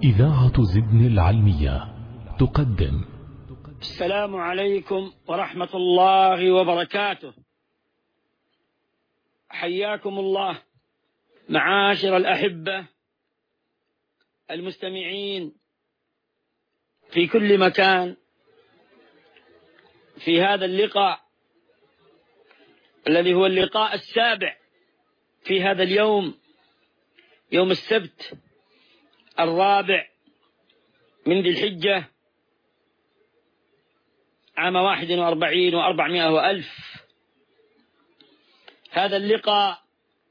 إذاعة زدن العلمية تقدم. السلام عليكم ورحمة الله وبركاته. حياكم الله معاشر الأحبة المستمعين في كل مكان في هذا اللقاء الذي هو اللقاء السابع في هذا اليوم، يوم السبت 4 من ذي الحجة عام 41 و400 وألف. هذا اللقاء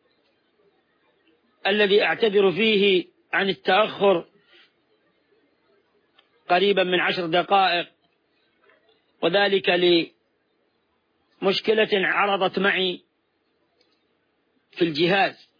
الذي أعتذر فيه عن التأخر قريبا من 10 دقائق، وذلك لمشكلة عرضت معي في الجهاز،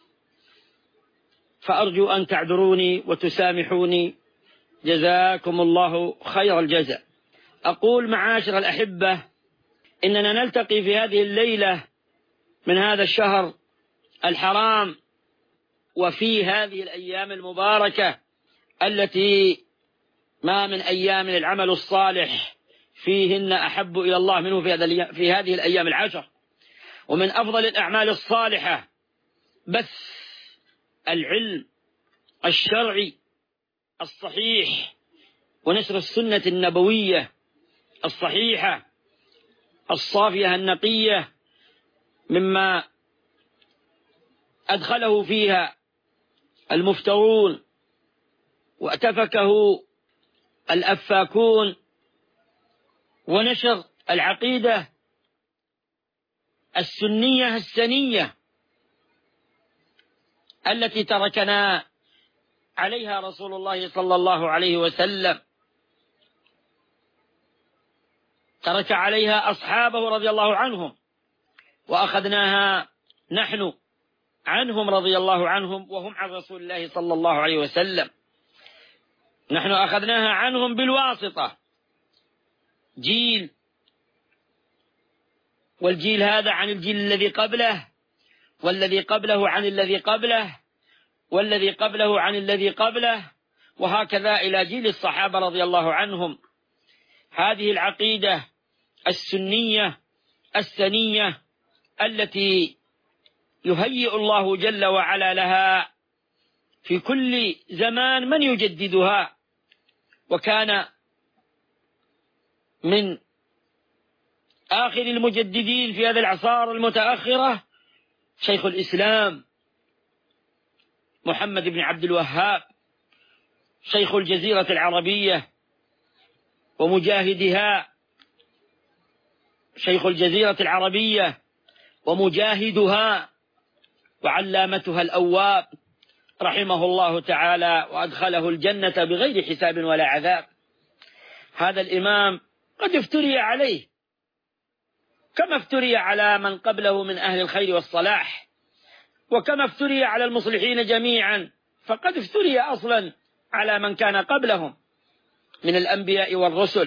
فأرجو أن تعذروني وتسامحوني، جزاكم الله خير الجزاء. أقول معاشر الأحبة إننا نلتقي في هذه الليلة من هذا الشهر الحرام، وفي هذه الأيام المباركة التي ما من أيام العمل الصالح فيهن أحب إلى الله منه في هذه الأيام العشر. ومن أفضل الأعمال الصالحة بث العلم الشرعي الصحيح ونشر السنة النبوية الصحيحة الصافية النقية مما أدخله فيها المفترون وأتفكه الأفاكون، ونشر العقيدة السنية السنية التي تركنا عليها رسول الله صلى الله عليه وسلم، ترك عليها أصحابه رضي الله عنهم، وأخذناها نحن عنهم رضي الله عنهم وهم عن رسول الله صلى الله عليه وسلم. نحن أخذناها عنهم بالواسطة، جيل، والجيل هذا عن الجيل الذي قبله، والذي قبله عن الذي قبله، والذي قبله عن الذي قبله، وهكذا إلى جيل الصحابة رضي الله عنهم. هذه العقيدة السنية السنية التي يهيئ الله جل وعلا لها في كل زمان من يجددها، وكان من آخر المجددين في هذه الأعصار المتأخرة شيخ الإسلام محمد بن عبد الوهاب، شيخ الجزيرة العربية ومجاهدها، شيخ الجزيرة العربية ومجاهدها وعلامتها الأواب، رحمه الله تعالى وأدخله الجنة بغير حساب ولا عذاب. هذا الإمام قد افتري عليه كما افتري على من قبله من أهل الخير والصلاح، وكما افتري على المصلحين جميعا، فقد افتري أصلا على من كان قبلهم من الأنبياء والرسل.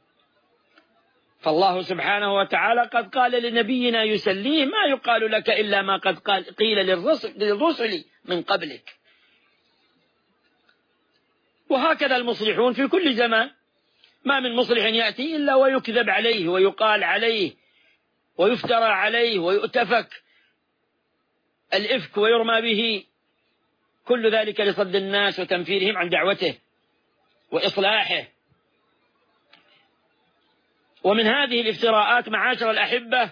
فالله سبحانه وتعالى قد قال لنبينا يسليه: ما يقال لك إلا ما قد قيل للرسل من قبلك. وهكذا المصلحون في كل زمان، ما من مصلح يأتي إلا ويكذب عليه ويقال عليه ويفترى عليه ويؤتفك الإفك ويرمى به، كل ذلك لصد الناس وتنفيرهم عن دعوته وإصلاحه. ومن هذه الافتراءات معاشر الأحبة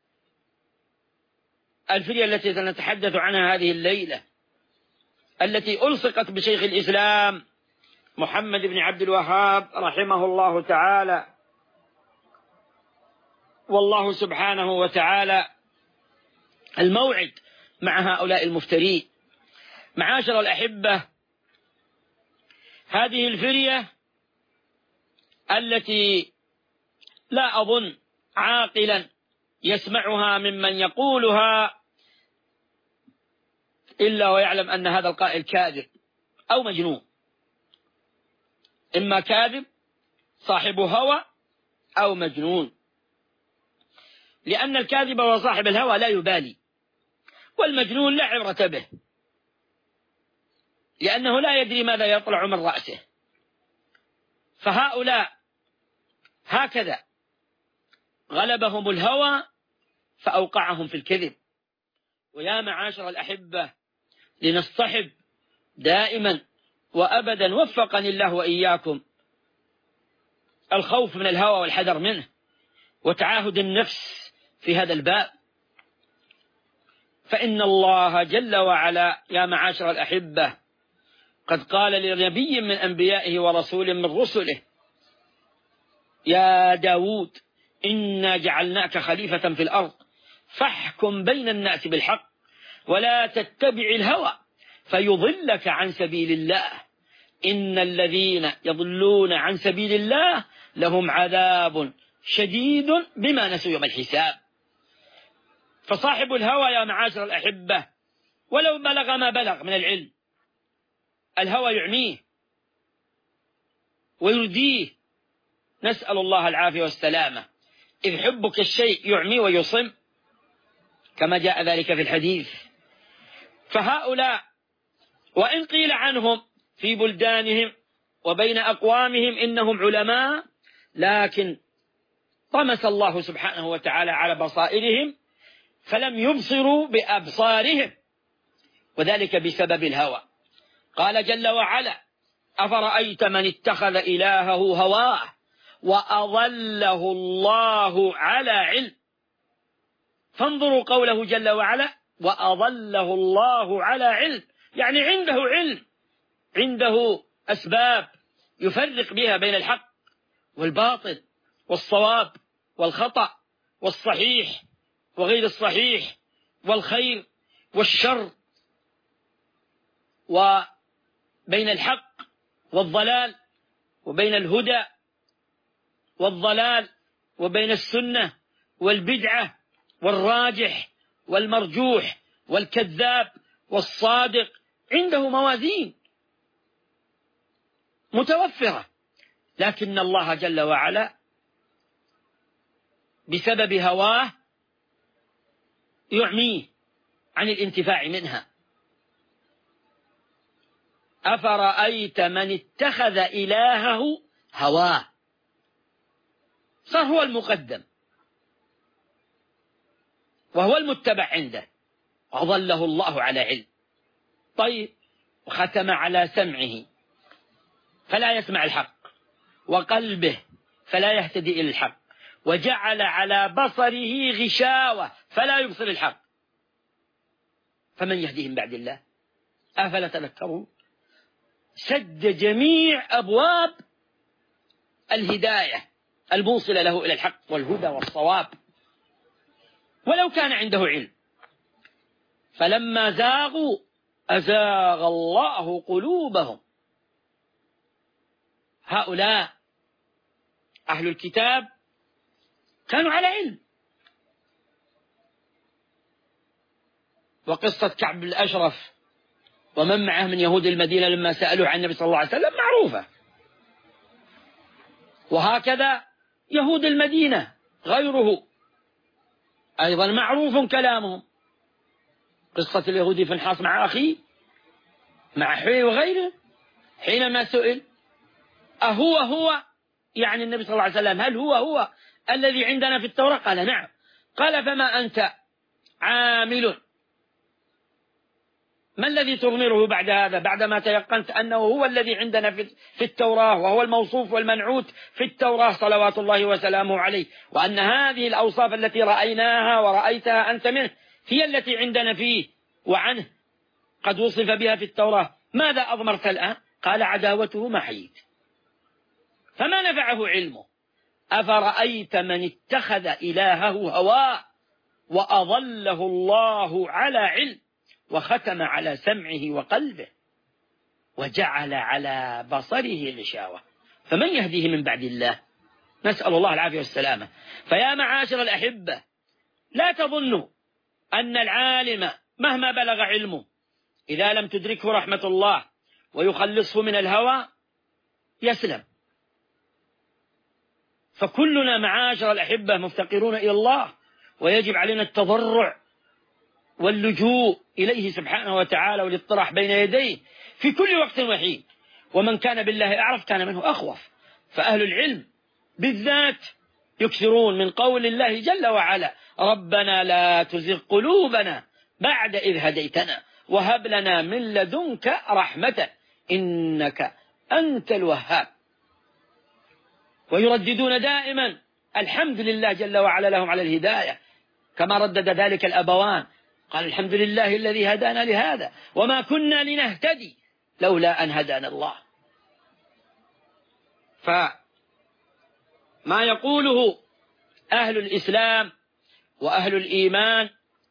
الفرية التي سنتحدث عنها هذه الليلة، التي ألصقت بشيخ الإسلام محمد بن عبد الوهاب رحمه الله تعالى. والله سبحانه وتعالى الموعد مع هؤلاء المفترين. معاشر الأحبة، هذه الفرية التي لا أظن عاقلا يسمعها ممن يقولها إلا ويعلم أن هذا القائل كاذب أو مجنون، إما كاذب صاحب هوى أو مجنون، لأن الكاذب وصاحب الهوى لا يبالي، والمجنون لا عبرة به. لأنه لا يدري ماذا يطلع من رأسه. فهؤلاء هكذا غلبهم الهوى فأوقعهم في الكذب. ويا معاشر الأحبة، لنصطحب دائما وأبدا، وفقني الله وإياكم، الخوف من الهوى والحذر منه، وتعاهد النفس في هذا الباب. فإن الله جل وعلا يا معاشر الأحبة قد قال لنبي من أنبيائه ورسول من رسله: يا داود إنا جعلناك خليفة في الأرض فاحكم بين الناس بالحق ولا تتبع الهوى فيضلك عن سبيل الله إن الذين يضلون عن سبيل الله لهم عذاب شديد بما نسوا يوم الحساب. فصاحب الهوى يا معاشر الأحبة ولو بلغ ما بلغ من العلم، الهوى يعميه ويرديه، نسأل الله العافية والسلامة، إذ حبك الشيء يعمي ويصم كما جاء ذلك في الحديث. فهؤلاء وإن قيل عنهم في بلدانهم وبين أقوامهم إنهم علماء، لكن طمس الله سبحانه وتعالى على بصائرهم فلم يبصروا بأبصارهم، وذلك بسبب الهوى. قال جل وعلا: أفرأيت من اتخذ إلهه هواه وأضله الله على علم. فانظروا قوله جل وعلا: وأضله الله على علم، يعني عنده علم، عنده أسباب يفرق بها بين الحق والباطل والصواب والخطأ والصحيح وغير الصحيح والخير والشر، وبين الحق والضلال، وبين الهدى والضلال، وبين السنة والبدعة والراجح والمرجوح والكذاب والصادق. عنده موازين متوفرة، لكن الله جل وعلا بسبب هواه يعميه عن الانتفاع منها. أفرأيت من اتخذ إلهه هواه، صار هو المقدم وهو المتبع عنده، وأضله الله على علم. طيب، وختم على سمعه فلا يسمع الحق، وقلبه فلا يهتدي إلى الحق، وجعل على بصره غشاوة فلا يبصر الحق، فمن يهديه من بعد الله؟ أفلا تذكرون؟ سد جميع أبواب الهداية الموصلة له إلى الحق والهدى والصواب، ولو كان عنده علم. فلما زاغوا أزاغ الله قلوبهم. هؤلاء أهل الكتاب كانوا على علم. وقصة كعب الأشرف ومن معه من يهود المدينة لما سألوا عن النبي صلى الله عليه وسلم معروفة، وهكذا يهود المدينة غيره أيضا معروف كلامهم. قصة اليهودي فنحاس مع أخيه مع حوي وغيره حينما سئل هو يعني النبي صلى الله عليه وسلم، هل هو الذي عندنا في التوراة؟ قال نعم. قال فما أنت عامل، ما الذي تضمره بعد هذا، بعدما تيقنت أنه هو الذي عندنا في التوراة، وهو الموصوف والمنعوت في التوراة صلوات الله وسلامه عليه، وأن هذه الأوصاف التي رأيناها ورأيتها أنت منه هي التي عندنا فيه وعنه قد وصف بها في التوراة، ماذا أضمرت الآن؟ قال عداوته ما حييت. فما نفعه علمه. أفرأيت من اتخذ إلهه هواه وأضله الله على علم وختم على سمعه وقلبه وجعل على بصره غشاوة فمن يهديه من بعد الله؟ نسأل الله العافية والسلامة. فيا معاشر الأحبة، لا تظنوا أن العالم مهما بلغ علمه إذا لم تدركه رحمة الله ويخلصه من الهوى يسلم. فكلنا معاشر الأحبة مفتقرون إلى الله، ويجب علينا التضرع واللجوء إليه سبحانه وتعالى والاطراح بين يديه في كل وقت وحين، ومن كان بالله أعرف كان منه أخوف. فأهل العلم بالذات يكثرون من قول الله جل وعلا: ربنا لا تزغ قلوبنا بعد إذ هديتنا وهب لنا من لدنك رحمة إنك أنت الوهاب. ويرددون دائما الحمد لله جل وعلا لهم على الهداية، كما ردد ذلك الأبوان، قال: الحمد لله الذي هدانا لهذا وما كنا لنهتدي لولا أن هدانا الله. فما يقوله أهل الإسلام وأهل الإيمان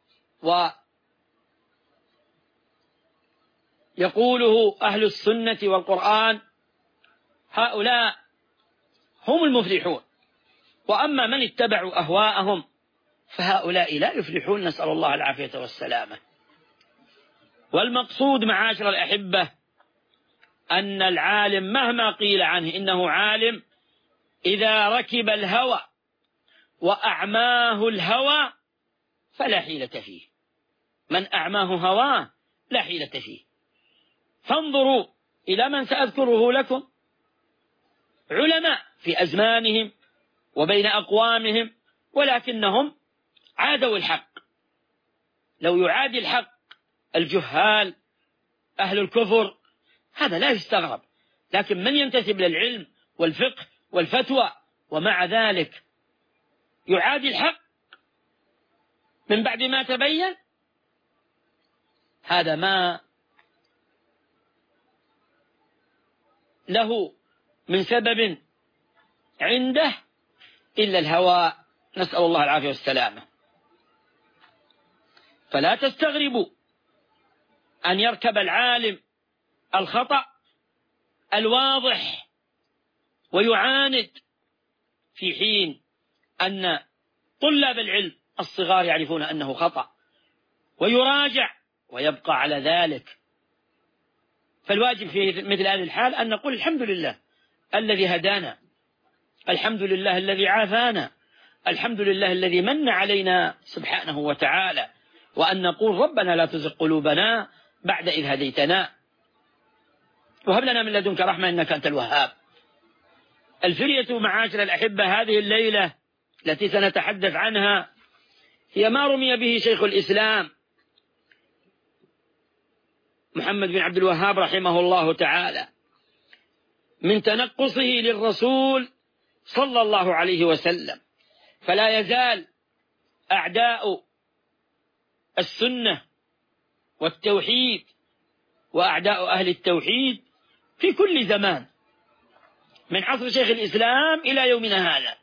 ويقوله أهل السنة والقرآن، هؤلاء هم المفلحون. وأما من اتبعوا أهواءهم فهؤلاء لا يفلحون، نسأل الله العافية والسلامة. والمقصود معاشر الأحبة أن العالم مهما قيل عنه إنه عالم، إذا ركب الهوى وأعماه الهوى فلا حيلة فيه. من أعماه هواه لا حيلة فيه. فانظروا إلى من سأذكره لكم، علماء في أزمانهم وبين أقوامهم، ولكنهم عادوا الحق. لو يعادي الحق الجهال أهل الكفر هذا لا يستغرب، لكن من ينتسب للعلم والفقه والفتوى ومع ذلك يعادي الحق من بعد ما تبين، هذا ما له من سبب عنده إلا الهوى، نسأل الله العافية والسلامة. فلا تستغربوا أن يركب العالم الخطأ الواضح ويعاند، في حين أن طلاب العلم الصغار يعرفون أنه خطأ ويراجع ويبقى على ذلك. فالواجب في مثل هذه الحال أن نقول: الحمد لله الذي هدانا، الحمد لله الذي عافانا، الحمد لله الذي من علينا سبحانه وتعالى، وأن نقول: ربنا لا تزغ قلوبنا بعد إذ هديتنا وهب لنا من لدنك رحمة إنك أنت الوهاب. الفرية معاشر الأحبة هذه الليلة التي سنتحدث عنها هي ما رمي به شيخ الإسلام محمد بن عبد الوهاب رحمه الله تعالى من تنقصه للرسول صلى الله عليه وسلم. فلا يزال أعداء السنة والتوحيد وأعداء أهل التوحيد في كل زمان من عصر شيخ الإسلام إلى يومنا هذا،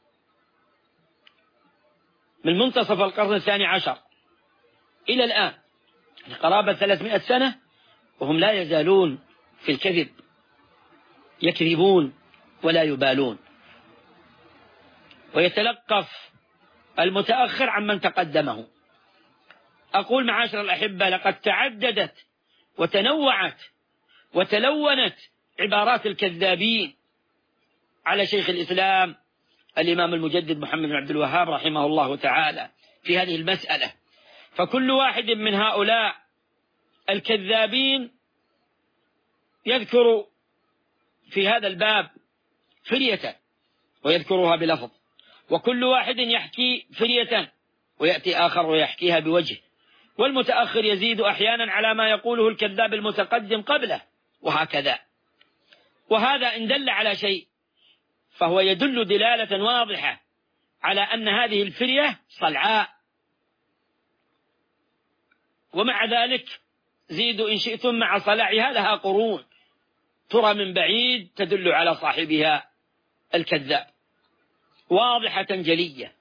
من منتصف القرن الثاني عشر إلى الآن، قرابة 300 سنة، وهم لا يزالون في الكذب، يكذبون ولا يبالون. ويتلقف المتأخر عمن تقدمه. أقول معاشر الأحبة: لقد تعددت وتنوعت وتلونت عبارات الكذابين على شيخ الإسلام الإمام المجدد محمد بن عبد الوهاب رحمه الله تعالى في هذه المسألة. فكل واحد من هؤلاء الكذابين يذكر في هذا الباب فرية ويذكرها بلفظ، وكل واحد يحكي فرية ويأتي آخر ويحكيها بوجه، والمتأخر يزيد أحيانا على ما يقوله الكذاب المتقدم قبله، وهكذا. وهذا إن دل على شيء فهو يدل دلالة واضحة على أن هذه الفرية صلعاء. ومع ذلك زيدوا إن شئتم مع صلاعها لها قرون ترى من بعيد تدل على صاحبها الكذاب واضحة جلية.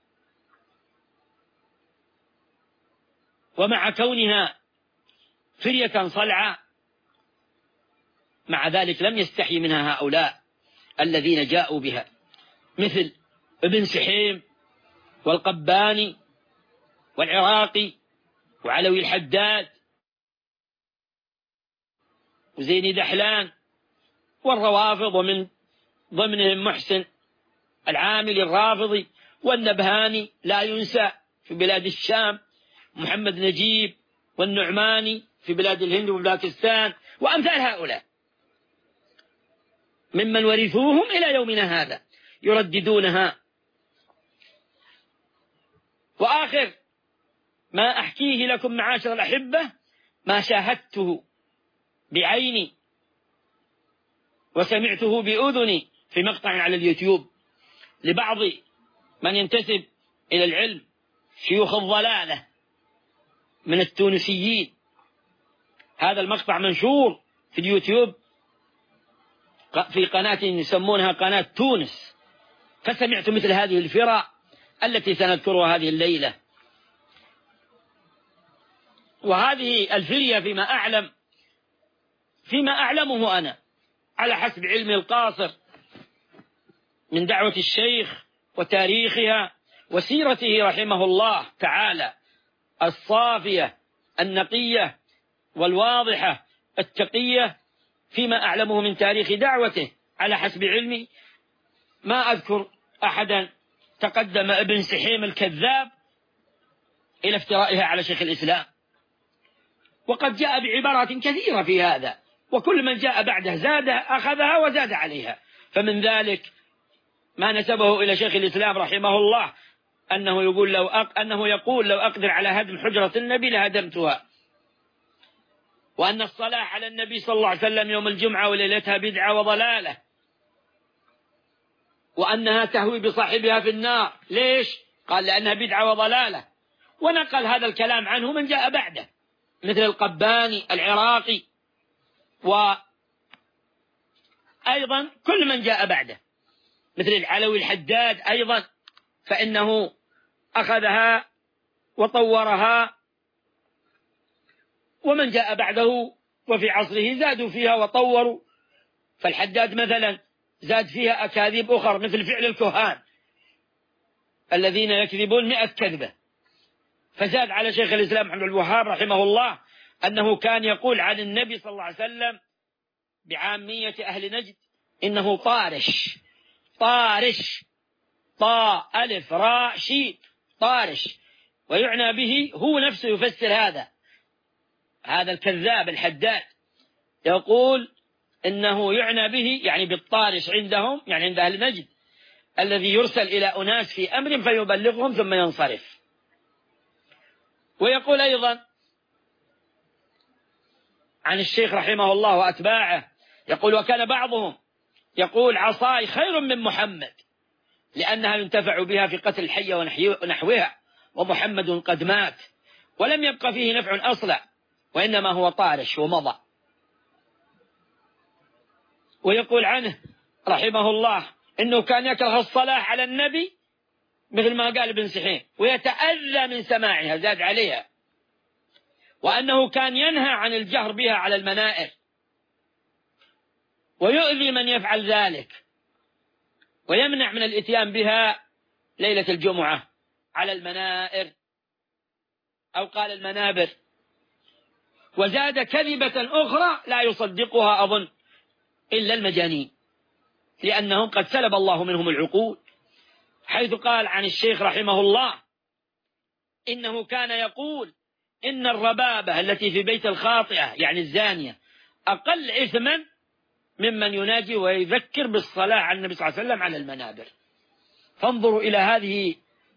ومع كونها فرية صلعة مع ذلك لم يستحي منها هؤلاء الذين جاءوا بها، مثل ابن سحيم والقباني والعراقي وعلوي الحداد وزين دحلان والروافض، ومن ضمنهم محسن العامل الرافضي، والنبهاني لا ينسى في بلاد الشام، محمد نجيب والنعماني في بلاد الهند وباكستان، وأمثال هؤلاء ممن ورثوهم إلى يومنا هذا يرددونها. وآخر ما أحكيه لكم معاشر الأحبة ما شاهدته بعيني وسمعته بأذني في مقطع على اليوتيوب لبعض من ينتسب إلى العلم، شيوخ الضلالة من التونسيين. هذا المقطع منشور في اليوتيوب في قناة يسمونها قناة تونس، فسمعت مثل هذه الفرق التي سنذكرها هذه الليلة. وهذه الفرية فيما أعلمه أنا على حسب علمي القاصر من دعوة الشيخ وتاريخها وسيرته رحمه الله تعالى الصافية النقية والواضحة التقية، فيما أعلمه من تاريخ دعوته على حسب علمي ما أذكر أحدا تقدم ابن سحيم الكذاب إلى افترائها على شيخ الإسلام، وقد جاء بعبارات كثيرة في هذا، وكل من جاء بعده زاد أخذها وزاد عليها. فمن ذلك ما نسبه إلى شيخ الإسلام رحمه الله أنه يقول لو أقدر على هدم حجرة النبي لهدمتها، وأن الصلاة على النبي صلى الله عليه وسلم يوم الجمعة وليلتها بدعة وضلالة، وأنها تهوي بصاحبها في النار. ليش؟ قال لأنها بدعة وضلالة. ونقل هذا الكلام عنه من جاء بعده مثل القباني العراقي، وأيضا كل من جاء بعده مثل العلوي الحداد أيضا، فإنه أخذها وطورها، ومن جاء بعده وفي عصره زادوا فيها وطوروا. فالحداد مثلا زاد فيها أكاذيب أخرى مثل فعل الكهان الذين يكذبون 100 كذبة، فزاد على شيخ الإسلام محمد الوهاب رحمه الله أنه كان يقول عن النبي صلى الله عليه وسلم بعامية أهل نجد إنه طارش، طاء ألف راء شين طارش، ويعنى به هو نفسه يفسر هذا الكذاب الحداد، يقول إنه يعنى به يعني بالطارش عندهم، يعني عند أهل نجد، الذي يرسل إلى أناس في أمر فيبلغهم ثم ينصرف. ويقول أيضا عن الشيخ رحمه الله وأتباعه، يقول وكان بعضهم يقول عصاي خير من محمد لأنها ينتفع بها في قتل الحية ونحوها، ومحمد قد مات ولم يبق فيه نفع أصلا، وإنما هو طارش ومضى. ويقول عنه رحمه الله إنه كان يكره الصلاة على النبي مثل ما قال ابن سحيم ويتأذى من سماعها، زاد عليها، وأنه كان ينهى عن الجهر بها على المنائر ويؤذي من يفعل ذلك، ويمنع من الإتيان بها ليلة الجمعة على المنائر، أو قال المنابر. وزاد كذبة أخرى لا يصدقها أظن إلا المجانين، لأنهم قد سلب الله منهم العقول، حيث قال عن الشيخ رحمه الله إنه كان يقول إن الربابة التي في بيت الخاطئة يعني الزانية أقل إثما ممن يناجي ويذكر بالصلاة على النبي صلى الله عليه وسلم على المنابر. فانظروا إلى هذه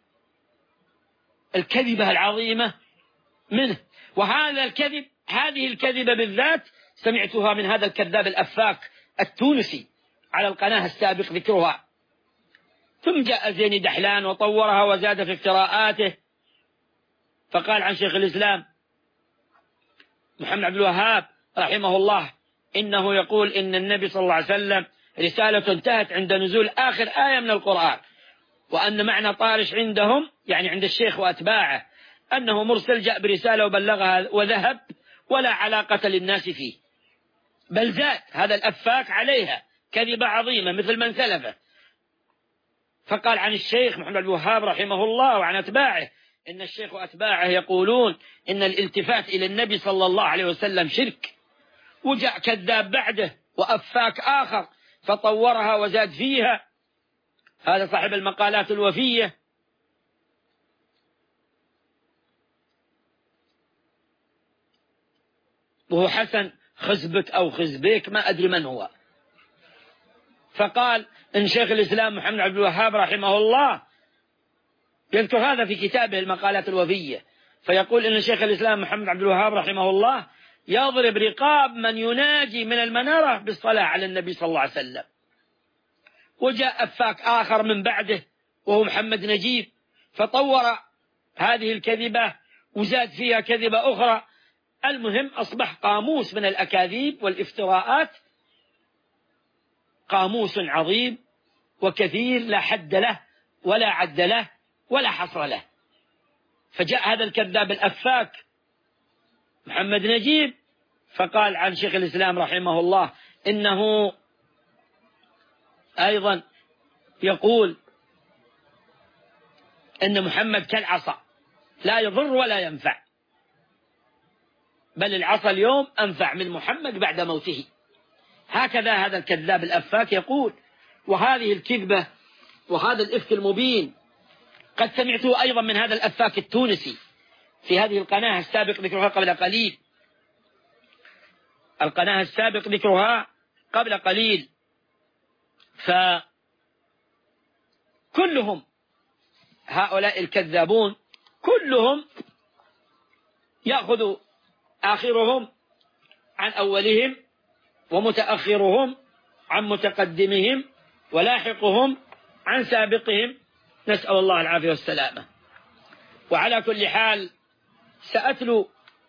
الكذبة العظيمة منه. وهذا الكذب، هذه الكذبة بالذات سمعتها من هذا الكذاب الأفاك التونسي على القناة السابق ذكرها. ثم جاء زيني دحلان وطورها وزاد في افتراءاته، فقال عن شيخ الإسلام محمد عبد الوهاب رحمه الله إنه يقول إن النبي صلى الله عليه وسلم رسالة انتهت عند نزول آخر آية من القرآن، وأن معنى طارش عندهم يعني عند الشيخ وأتباعه أنه مرسل جاء برسالة وبلغها وذهب ولا علاقة للناس فيه، بل زاد هذا الأفاك عليها كذبة عظيمة مثل من سلفه. فقال عن الشيخ محمد عبد الوهاب رحمه الله وعن أتباعه إن الشيخ وأتباعه يقولون إن الالتفات إلى النبي صلى الله عليه وسلم شرك. وجاء كذاب بعده وأفاك آخر فطورها وزاد فيها، هذا صاحب المقالات الوفية. وهو خزبك أو خزبيك ما أدري من هو. فقال إن شيخ الإسلام محمد عبد الوهاب رحمه الله يذكر هذا في كتابه المقالات الوفية، فيقول إن شيخ الإسلام محمد عبد الوهاب رحمه الله يضرب رقاب من يناجي من المنارة بالصلاة على النبي صلى الله عليه وسلم. وجاء أفاك آخر من بعده وهو محمد نجيب فطور هذه الكذبة وزاد فيها كذبة أخرى. المهم أصبح قاموس من الأكاذيب والافتراءات، قاموس عظيم وكثير لا حد له ولا عد له ولا حصر له. فجاء هذا الكذاب الأفاك محمد نجيب فقال عن شيخ الإسلام رحمه الله إنه أيضا يقول إن محمد كالعصا لا يضر ولا ينفع، بل العصا اليوم أنفع من محمد بعد موته. هكذا هذا الكذاب الأفاك يقول. وهذه الكذبة وهذا الإفك المبين قد سمعته أيضا من هذا الأفاك التونسي في هذه القناة السابق ذكرها قبل قليل، القناة السابق ذكرها قبل قليل. فكلهم هؤلاء الكذابون كلهم يأخذ آخرهم عن أولهم ومتأخرهم عن متقدمهم ولاحقهم عن سابقهم، نسأل الله العافية والسلامة. وعلى كل حال سأتلو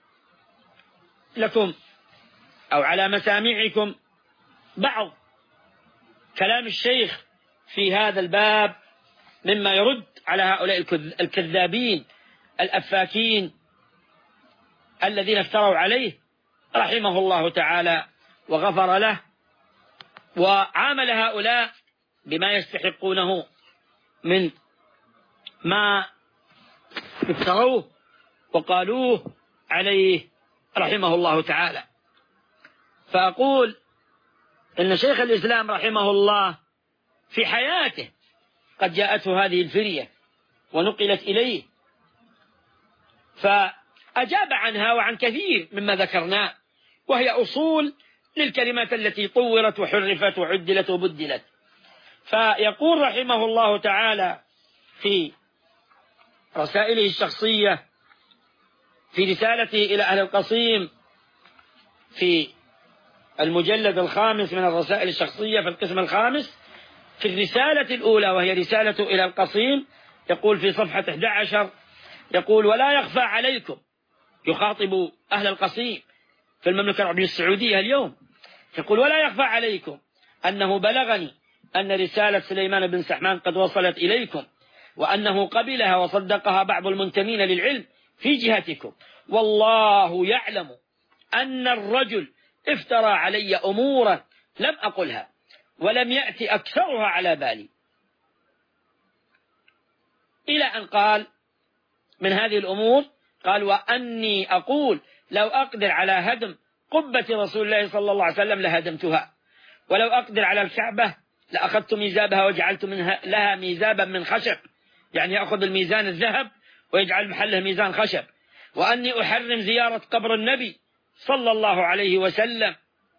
لكم أو على مسامعكم بعض كلام الشيخ في هذا الباب مما يرد على هؤلاء الكذابين الأفاكين الذين افتروا عليه رحمه الله تعالى وغفر له، وعامل هؤلاء بما يستحقونه من ما افتروه وقالوه عليه رحمه الله تعالى. فأقول إن شيخ الإسلام رحمه الله في حياته قد جاءته هذه الفرية ونقلت إليه فأجاب عنها وعن كثير مما ذكرناه، وهي أصول للكلمات التي طورت وحرفت وعدلت وبدلت. فيقول رحمه الله تعالى في رسائله الشخصية في رسالته إلى أهل القصيم في المجلد الخامس من الرسائل الشخصية في القسم الخامس في الرسالة الأولى وهي رسالة إلى القصيم، يقول في صفحة 11 يقول: ولا يخفى عليكم، يخاطب أهل القصيم في المملكة العربية السعودية اليوم، يقول: ولا يخفى عليكم أنه بلغني أن رسالة سليمان بن سحمان قد وصلت إليكم، وأنه قبلها وصدقها بعض المنتمين للعلم في جهتكم، والله يعلم أن الرجل افترى علي أمورا لم أقلها ولم يأتي أكثرها على بالي، إلى أن قال من هذه الأمور قال: وأني أقول لو أقدر على هدم قبة رسول الله صلى الله عليه وسلم لهدمتها، ولو أقدر على الكعبة لأخذت ميزابها وجعلت لها ميزابا من خشب، يعني يأخذ الميزان الذهب ويجعل محله ميزان خشب، وأني أحرم زيارة قبر النبي صلى الله عليه وسلم،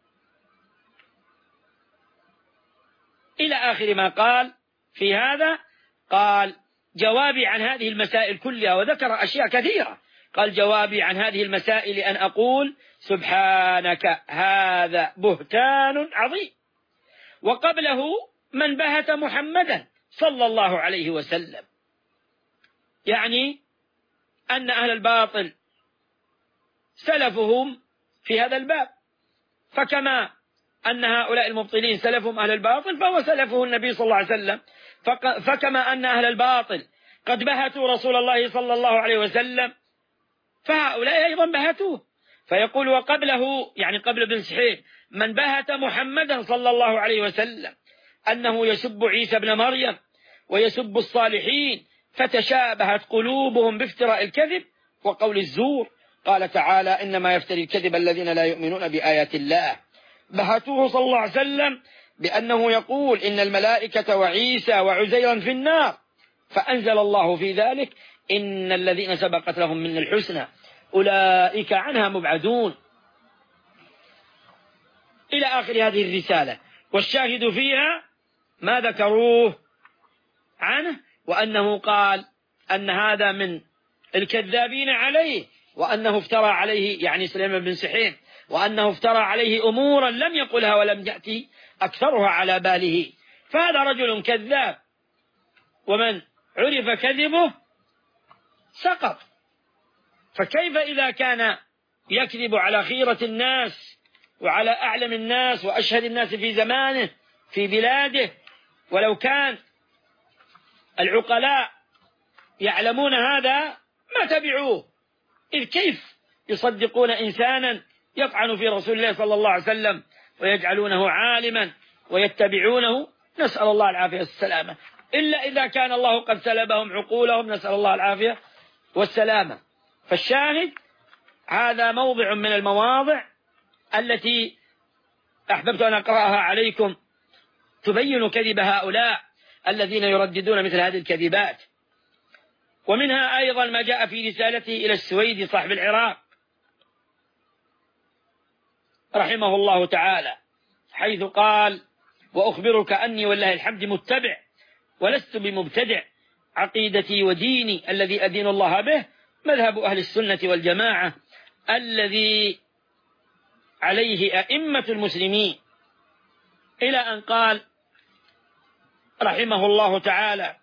إلى آخر ما قال في هذا. قال: جوابي عن هذه المسائل كلها، وذكر أشياء كثيرة، قال: جوابي عن هذه المسائل أن أقول: سبحانك هذا بهتان عظيم، وقبله من بهت محمدا صلى الله عليه وسلم. يعني أن أهل الباطل سلفهم في هذا الباب، فكما أن هؤلاء المبطلين سلفهم أهل الباطل فهو سلفه النبي صلى الله عليه وسلم، فكما أن أهل الباطل قد بهتوا رسول الله صلى الله عليه وسلم فهؤلاء أيضا بهتوه. فيقول: وقبله، يعني قبل ابن سحير، من بهت محمدا صلى الله عليه وسلم أنه يسب عيسى بن مريم ويسب الصالحين، فتشابهت قلوبهم بافتراء الكذب وقول الزور. قال تعالى: إنما يفتري الكذب الذين لا يؤمنون بآيات الله. بهتوه صلى الله عليه وسلم بأنه يقول: إن الملائكة وعيسى وعزيرا في النار، فأنزل الله في ذلك: إن الذين سبقت لهم من الحسنى أولئك عنها مبعدون. إلى آخر هذه الرسالة. والشاهد فيها ما ذكروه عنه، وأنه قال أن هذا من الكذابين عليه، وأنه افترى عليه يعني سليمان بن سحيم، وأنه افترى عليه أمورا لم يقلها ولم يأتي أكثرها على باله. فهذا رجل كذاب، ومن عرف كذبه سقط. فكيف إذا كان يكذب على خيرة الناس وعلى أعلم الناس وأشهد الناس في زمانه في بلاده، ولو كان العقلاء يعلمون هذا ما تبعوه؟ إذ كيف يصدقون إنسانا يطعن في رسول الله صلى الله عليه وسلم ويجعلونه عالما ويتبعونه؟ نسأل الله العافية والسلامة، إلا إذا كان الله قد سلبهم عقولهم، نسأل الله العافية والسلامة. فالشاهد هذا موضع من المواضع التي أحببت أن أقرأها عليكم تبين كذب هؤلاء الذين يرددون مثل هذه الكذبات. ومنها أيضا ما جاء في رسالته إلى السويدي صاحب العراق رحمه الله تعالى، حيث قال: وأخبرك أني والله الحمد متبع ولست بمبتدع، عقيدتي وديني الذي أدين الله به مذهب أهل السنة والجماعة الذي عليه أئمة المسلمين، إلى أن قال رحمه الله تعالى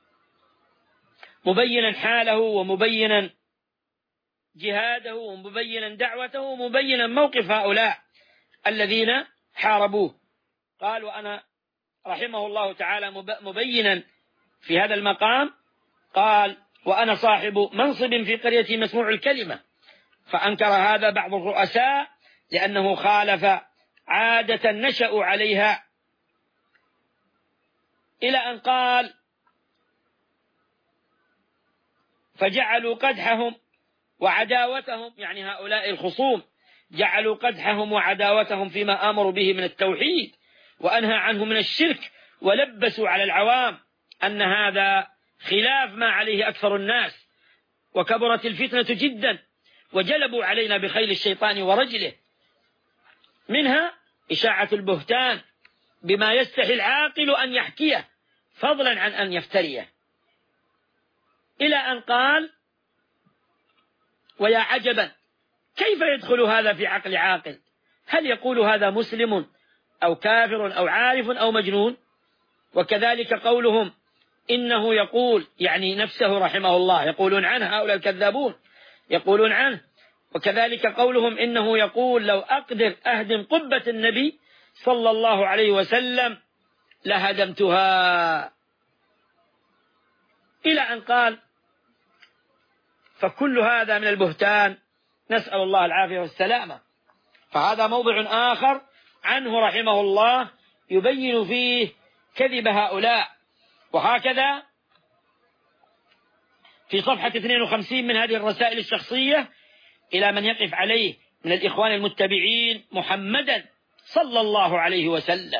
مبينا حاله ومبينا جهاده ومبينا دعوته ومبينا موقف هؤلاء الذين حاربوه. قال: وأنا رحمه الله تعالى مبينا في هذا المقام، قال: وأنا صاحب منصب في قرية مسموع الكلمة، فأنكر هذا بعض الرؤساء لأنه خالف عادة نشأوا عليها، إلى أن قال: فجعلوا قدحهم وعداوتهم، يعني هؤلاء الخصوم جعلوا قدحهم وعداوتهم فيما آمروا به من التوحيد وأنهى عنه من الشرك، ولبسوا على العوام أن هذا خلاف ما عليه أكثر الناس، وكبرت الفتنة جدا، وجلبوا علينا بخيل الشيطان ورجله، منها إشاعة البهتان بما يستحي العاقل أن يحكيه فضلا عن أن يفتريه، إلى أن قال: ويا عجبا كيف يدخل هذا في عقل عاقل؟ هل يقول هذا مسلم أو كافر أو عارف أو مجنون؟ وكذلك قولهم إنه يقول، يعني نفسه رحمه الله، يقولون عنه هؤلاء الكذابون يقولون عنه. وكذلك قولهم إنه يقول: لو أقدر أهدم قبة النبي صلى الله عليه وسلم لهدمتها، إلى أن قال: فكل هذا من البهتان، نسأل الله العافية والسلامة. فهذا موضع آخر عنه رحمه الله يبين فيه كذب هؤلاء. وهكذا في صفحة 52 من هذه الرسائل الشخصية إلى من يقف عليه من الإخوان المتبعين محمدا صلى الله عليه وسلم،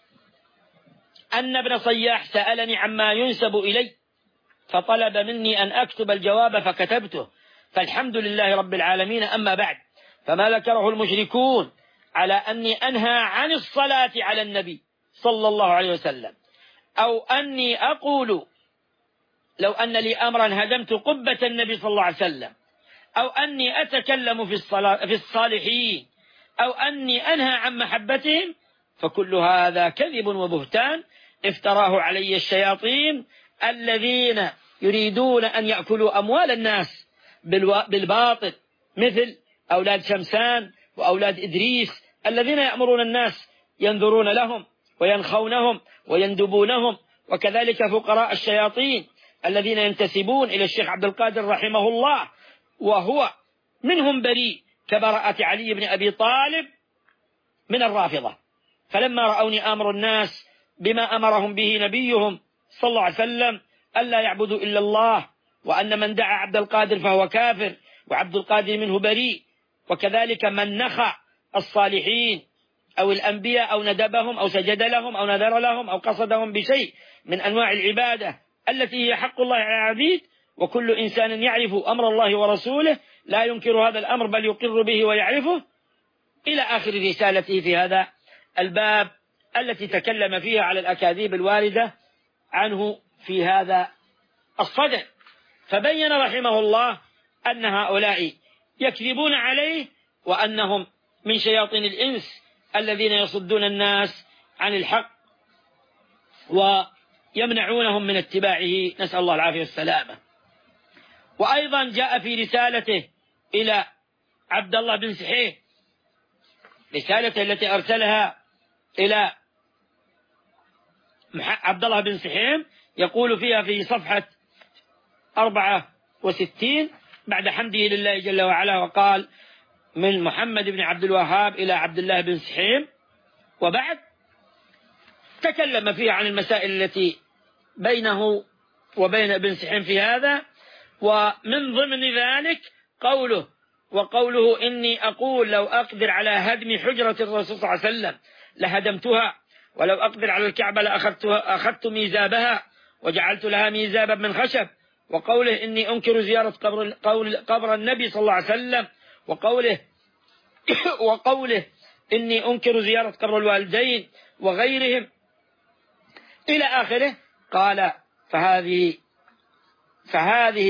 أن ابن صياح سألني عما ينسب إلي فطلب مني أن أكتب الجواب فكتبته، فالحمد لله رب العالمين. أما بعد، فما ذكره المشركون على أني أنهى عن الصلاة على النبي صلى الله عليه وسلم، أو أني أقول لو أن لي أمرا هدمت قبة النبي صلى الله عليه وسلم، أو أني أتكلم في الصالحين، أو أني أنهى عن محبتهم، فكل هذا كذب وبهتان افتراه علي الشياطين الذين يريدون أن يأكلوا أموال الناس بالباطل، مثل أولاد شمسان وأولاد إدريس الذين يأمرون الناس ينذرون لهم وينخونهم ويندبونهم. وكذلك فقراء الشياطين الذين ينتسبون إلى الشيخ عبد القادر رحمه الله، وهو منهم بريء كبراءة علي بن أبي طالب من الرافضة. فلما رأوني آمر الناس بما أمرهم به نبيهم صلى الله عليه وسلم ألا يعبدوا إلا الله، وأن من دعا عبد القادر فهو كافر وعبد القادر منه بريء، وكذلك من نخى الصالحين أو الأنبياء أو ندبهم أو سجد لهم أو نذر لهم أو قصدهم بشيء من أنواع العبادة التي هي حق الله على العبيد، وكل إنسان يعرف أمر الله ورسوله لا ينكر هذا الأمر بل يقر به ويعرفه، إلى آخر رسالته في هذا الباب التي تكلم فيها على الأكاذيب الواردة عنه في هذا الصدد، فبين رحمه الله أن هؤلاء يكذبون عليه، وأنهم من شياطين الإنس الذين يصدون الناس عن الحق ويمنعونهم من اتباعه، نسأل الله العافية والسلامة. وأيضا جاء في رسالته إلى عبد الله بن سحيم، رسالته التي أرسلها إلى عبد الله بن سحيم، يقول فيها في صفحة 64 بعد حمده لله جل وعلا، وقال: من محمد بن عبد الوهاب إلى عبد الله بن سحيم. وبعد تكلم فيها عن المسائل التي بينه وبين ابن سحيم في هذا، ومن ضمن ذلك وقوله: إني أقول لو أقدر على هدم حجرة الرسول صلى الله عليه وسلم لهدمتها، ولو أقدر على الكعبة لأخذت ميزابها وجعلت لها ميزابا من خشب. وقوله: إني أنكر زيارة قبر النبي صلى الله عليه وسلم. وقوله: إني أنكر زيارة قبر الوالدين وغيرهم، إلى آخره. قال: فهذه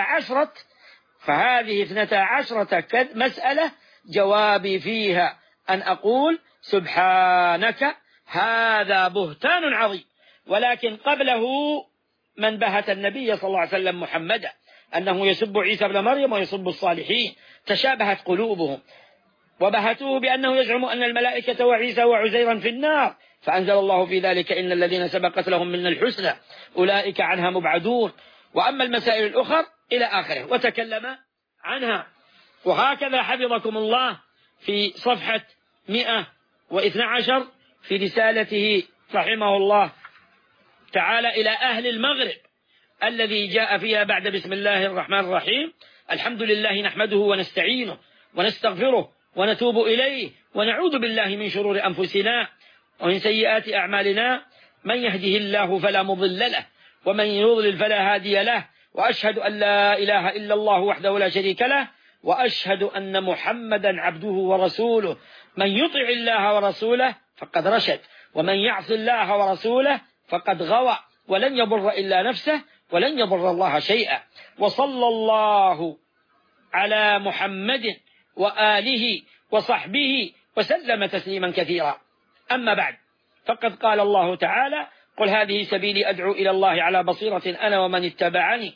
12 مسألة جوابي فيها أن أقول: سبحانك هذا بهتان عظيم. ولكن قبله من بهت النبي صلى الله عليه وسلم محمدا أنه يسب عيسى بن مريم ويسب الصالحين، تشابهت قلوبهم وبهتوه بأنه يزعم أن الملائكة وعيسى وعزيرا في النار، فأنزل الله في ذلك: إن الذين سبقت لهم من الحسنى أولئك عنها مبعدون. وأما المسائل الأخرى إلى آخره، وتكلم عنها. وهكذا حفظكم الله في صفحة 112 في رسالته رحمه الله تعالى إلى أهل المغرب، الذي جاء فيها بعد بسم الله الرحمن الرحيم: الحمد لله نحمده ونستعينه ونستغفره ونتوب إليه ونعوذ بالله من شرور أنفسنا ومن سيئات أعمالنا، من يهده الله فلا مضل له ومن يضلل فلا هادي له، وأشهد أن لا إله إلا الله وحده لا شريك له، وأشهد أن محمدا عبده ورسوله. من يطع الله ورسوله فقد رشد، ومن يعص الله ورسوله فقد غوى، ولن يضر إلا نفسه ولن يضر الله شيئا. وصلى الله على محمد وآله وصحبه وسلم تسليما كثيرا. أما بعد، فقد قال الله تعالى: قل هذه سبيلي أدعو إلى الله على بصيرة أنا ومن اتبعني،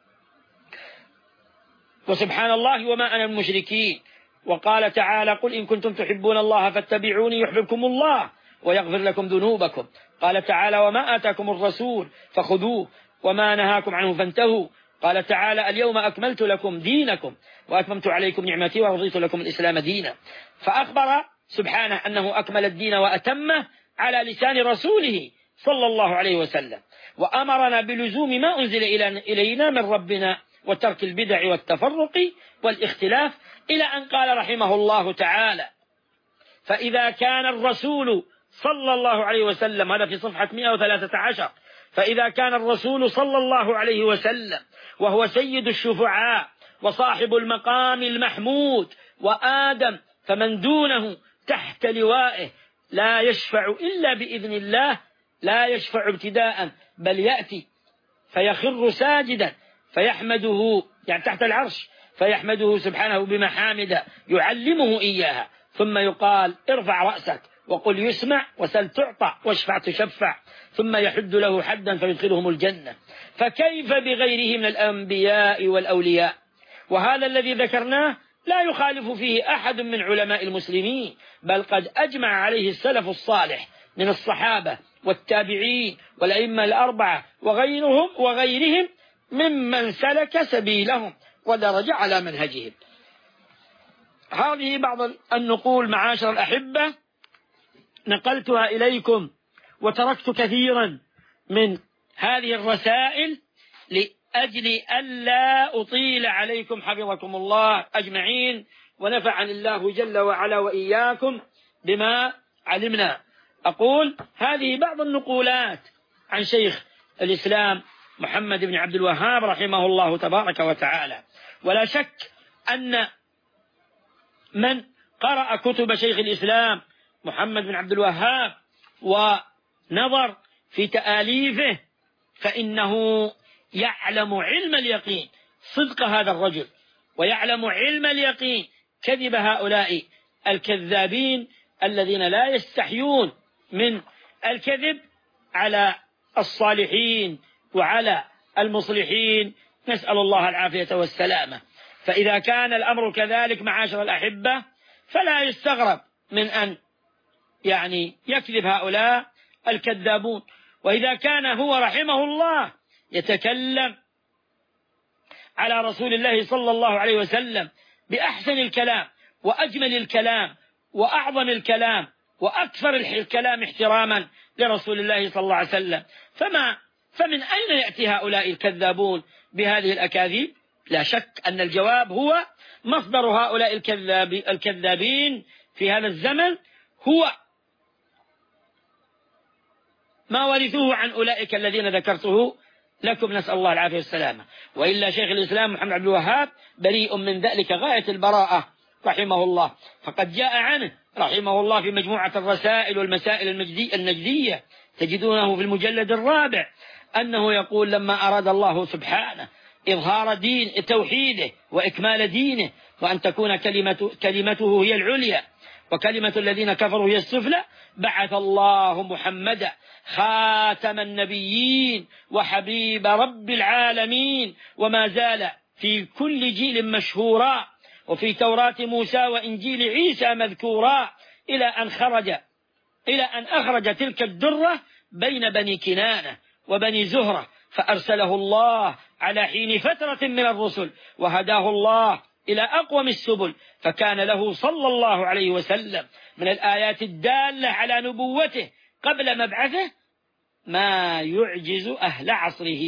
وسبحان الله وما أنا المشركين. وقال تعالى: قل إن كنتم تحبون الله فاتبعوني يحببكم الله ويغفر لكم ذنوبكم. قال تعالى: وما آتاكم الرسول فخذوه وما نهاكم عنه فانتهوا. قال تعالى: اليوم أكملت لكم دينكم وأتممت عليكم نعمتي ورضيت لكم الإسلام دينا. فأخبر سبحانه أنه أكمل الدين وأتمه على لسان رسوله صلى الله عليه وسلم، وأمرنا بلزوم ما أنزل إلينا من ربنا وترك البدع والتفرق والاختلاف، إلى أن قال رحمه الله تعالى: فإذا كان الرسول صلى الله عليه وسلم، هذا في صفحة 113، فإذا كان الرسول صلى الله عليه وسلم وهو سيد الشفعاء وصاحب المقام المحمود وآدم، فمن دونه تحت لوائه لا يشفع إلا بإذن الله، لا يشفع ابتداء بل يأتي فيخر ساجدا فيحمده، يعني تحت العرش، فيحمده سبحانه بمحامد يعلمه إياها، ثم يقال: ارفع رأسك وقل يسمع وسل تعطى واشفع تشفع، ثم يحد له حدا فيدخلهم الجنة. فكيف بغيره من الأنبياء والأولياء؟ وهذا الذي ذكرناه لا يخالف فيه أحد من علماء المسلمين، بل قد أجمع عليه السلف الصالح من الصحابة والتابعين والأئمة الأربعة وغيرهم ممن سلك سبيلهم ودرج على منهجهم. هذه بعض النقول معاشر الأحبة نقلتها إليكم، وتركت كثيرا من هذه الرسائل لأجل ألا أطيل عليكم حفظكم الله أجمعين، ونفعني الله جل وعلا وإياكم بما علمنا. أقول هذه بعض النقولات عن شيخ الإسلام محمد بن عبد الوهاب رحمه الله تبارك وتعالى. ولا شك أن من قرأ كتب شيخ الإسلام محمد بن عبد الوهاب ونظر في تآليفه فإنه يعلم علم اليقين صدق هذا الرجل، ويعلم علم اليقين كذب هؤلاء الكذابين الذين لا يستحيون من الكذب على الصالحين وعلى المصلحين، نسأل الله العافية والسلامة. فإذا كان الأمر كذلك معاشر الأحبة فلا يستغرب من أن يكذب هؤلاء الكذابون. وإذا كان هو رحمه الله يتكلم على رسول الله صلى الله عليه وسلم بأحسن الكلام وأجمل الكلام وأعظم الكلام وأكثر الكلام احتراما لرسول الله صلى الله عليه وسلم، فمن أين يأتي هؤلاء الكذابون بهذه الأكاذيب؟ لا شك أن الجواب هو مصدر هؤلاء الكذابين في هذا الزمن هو ما ورثوه عن أولئك الذين ذكرته لكم، نسأل الله العافية والسلامة. وإلا شيخ الإسلام محمد عبد الوهاب بريء من ذلك غاية البراءة رحمه الله، فقد جاء عنه رحمه الله في مجموعة الرسائل والمسائل النجدية، تجدونه في المجلد الرابع، أنه يقول لما أراد الله سبحانه إظهار دين توحيده وإكمال دينه وأن تكون كلمته هي العليا وكلمة الذين كفروا هي السفلى، بعث الله محمدا خاتم النبيين وحبيب رب العالمين، وما زال في كل جيل مشهورا، وفي توراة موسى وإنجيل عيسى مذكورا، إلى أن أخرج تلك الدرة بين بني كنانة وبني زهرة، فأرسله الله على حين فترة من الرسل، وهداه الله إلى أقوم السبل، فكان له صلى الله عليه وسلم من الآيات الدالة على نبوته قبل مبعثه ما يعجز أهل عصره.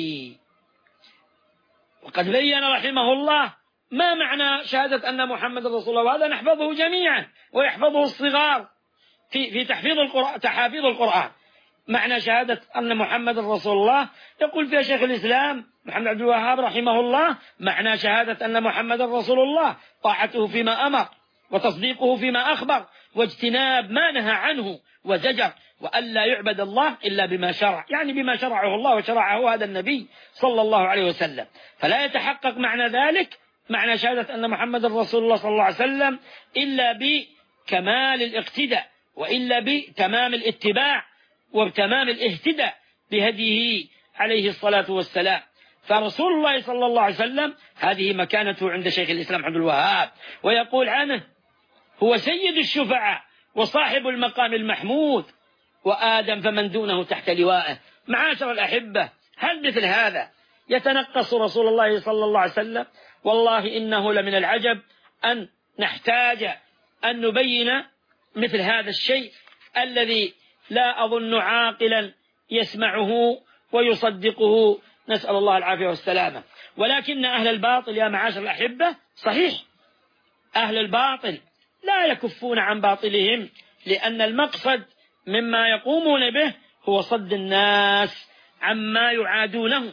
وقد بين رحمه الله ما معنى شهادة أن محمد رسول الله، وهذا نحفظه جميعا ويحفظه الصغار في تحافيظ القرآن. معنى شهادة أن محمد رسول الله يقول فيها شيخ الإسلام محمد عبد الوهاب رحمه الله: معنى شهادة أن محمد رسول الله طاعته فيما أمر وتصديقه فيما أخبر واجتناب ما نهى عنه وزجر، وألا يعبد الله إلا بما شرع، يعني بما شرعه الله وشرعه هذا النبي صلى الله عليه وسلم. فلا يتحقق معنى ذلك معنى شهادة أن محمد رسول الله صلى الله عليه وسلم إلا بكمال الاقتداء، وإلا بتمام الاتباع وتمام الاهتداء بهديه عليه الصلاة والسلام. فرسول الله صلى الله عليه وسلم هذه مكانته عند شيخ الإسلام عبد الوهاب، ويقول عنه: هو سيد الشفعاء وصاحب المقام المحمود، وآدم فمن دونه تحت لوائه. معاشر الأحبة، هل مثل هذا يتنقص رسول الله صلى الله عليه وسلم؟ والله إنه لمن العجب أن نحتاج أن نبين مثل هذا الشيء الذي لا أظن عاقلا يسمعه ويصدقه، نسأل الله العافية والسلامة. ولكن أهل الباطل يا معاشر الأحبة، صحيح أهل الباطل لا يكفون عن باطلهم، لأن المقصد مما يقومون به هو صد الناس عما يعادونه،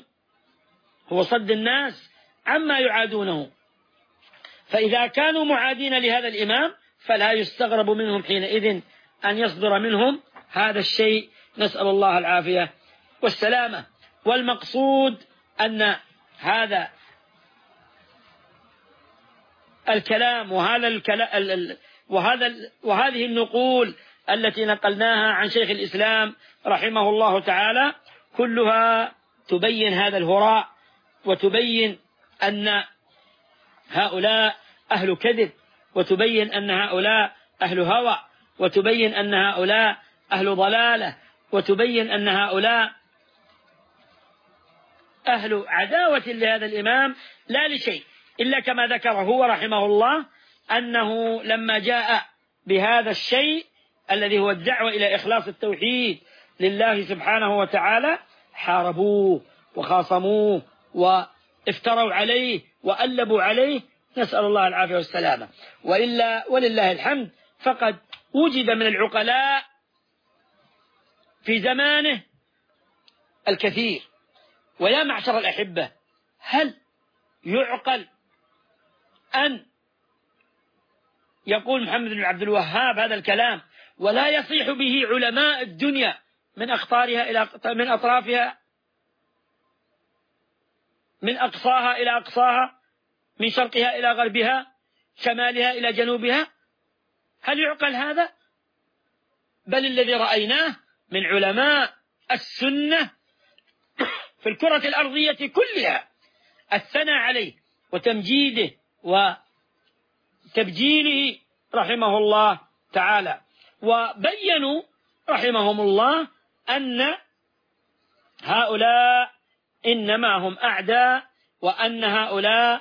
فإذا كانوا معادين لهذا الإمام فلا يستغرب منهم حينئذ أن يصدر منهم هذا الشيء، نسأل الله العافية والسلامة. والمقصود أن هذا الكلام وهذه النقول التي نقلناها عن شيخ الإسلام رحمه الله تعالى كلها تبين هذا الهراء، وتبين أن هؤلاء أهل كذب، وتبين أن هؤلاء أهل هوى، وتبين أن هؤلاء أهل ضلالة، وتبين أن هؤلاء أهل عداوة لهذا الإمام لا لشيء إلا كما ذكر هو رحمه الله، أنه لما جاء بهذا الشيء الذي هو الدعوة إلى إخلاص التوحيد لله سبحانه وتعالى حاربوه وخاصموه وافتروا عليه وألبوا عليه، نسأل الله العافية والسلامة. وإلا ولله الحمد فقد وجد من العقلاء في زمانه الكثير. ويا معشر الأحبة، هل يعقل أن يقول محمد بن عبد الوهاب هذا الكلام ولا يصيح به علماء الدنيا من أقطارها من أطرافها، من أقصاها إلى أقصاها، من شرقها إلى غربها، شمالها إلى جنوبها. هل يعقل هذا؟ بل الذي رأيناه من علماء السنة في الكرة الأرضية كلها الثناء عليه وتمجيده وتبجيله رحمه الله تعالى، وبينوا رحمهم الله أن هؤلاء إنما هم أعداء، وأن هؤلاء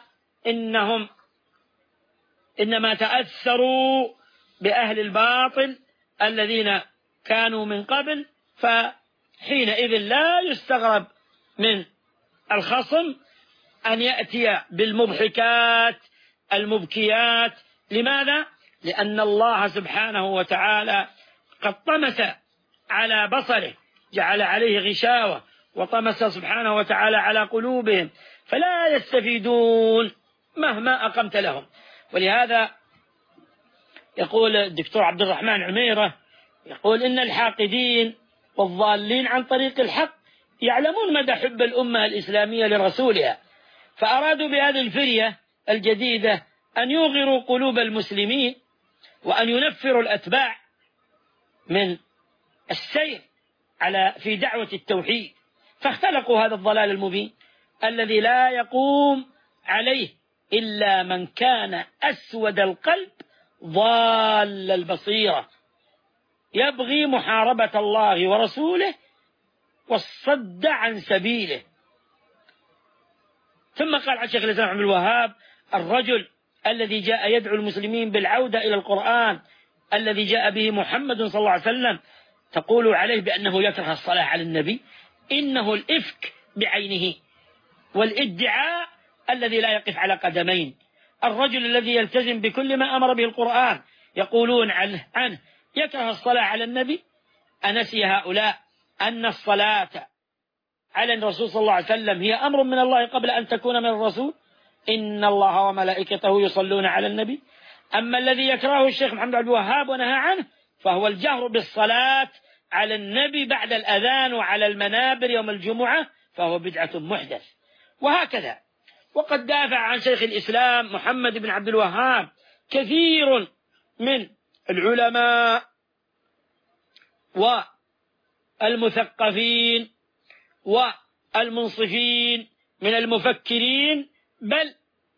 إنما تأثروا بأهل الباطل الذين كانوا من قبل، فحينئذ لا يستغرب من الخصم أن يأتي بالمضحكات المبكيات. لماذا؟ لأن الله سبحانه وتعالى قد طمس على بصره، جعل عليه غشاوة، وطمس سبحانه وتعالى على قلوبهم، فلا يستفيدون مهما أقمت لهم. ولهذا يقول الدكتور عبد الرحمن عميرة، يقول إن الحاقدين والضالين عن طريق الحق يعلمون مدى حب الأمة الإسلامية لرسولها، فأرادوا بهذه الفرية الجديدة أن يوغروا قلوب المسلمين وأن ينفروا الأتباع من السير في دعوة التوحيد، فاختلقوا هذا الضلال المبين الذي لا يقوم عليه إلا من كان أسود القلب ضال البصيرة، يبغي محاربة الله ورسوله والصد عن سبيله. ثم قال عن شيخ الإسلام عبد الوهاب: الرجل الذي جاء يدعو المسلمين بالعودة إلى القرآن الذي جاء به محمد صلى الله عليه وسلم تقول عليه بأنه يكره الصلاة على النبي، إنه الإفك بعينه والادعاء الذي لا يقف على قدمين. الرجل الذي يلتزم بكل ما أمر به القرآن يقولون عنه يكره الصلاة على النبي. أنسي هؤلاء أن الصلاة على الرسول صلى الله عليه وسلم هي أمر من الله قبل أن تكون من الرسول؟ إن الله وملائكته يصلون على النبي. أما الذي يكرهه الشيخ محمد عبد الوهاب ونهى عنه فهو الجهر بالصلاة على النبي بعد الأذان وعلى المنابر يوم الجمعة، فهو بدعة محدث. وهكذا. وقد دافع عن شيخ الإسلام محمد بن عبد الوهاب كثير من العلماء والمثقفين والمنصفين من المفكرين، بل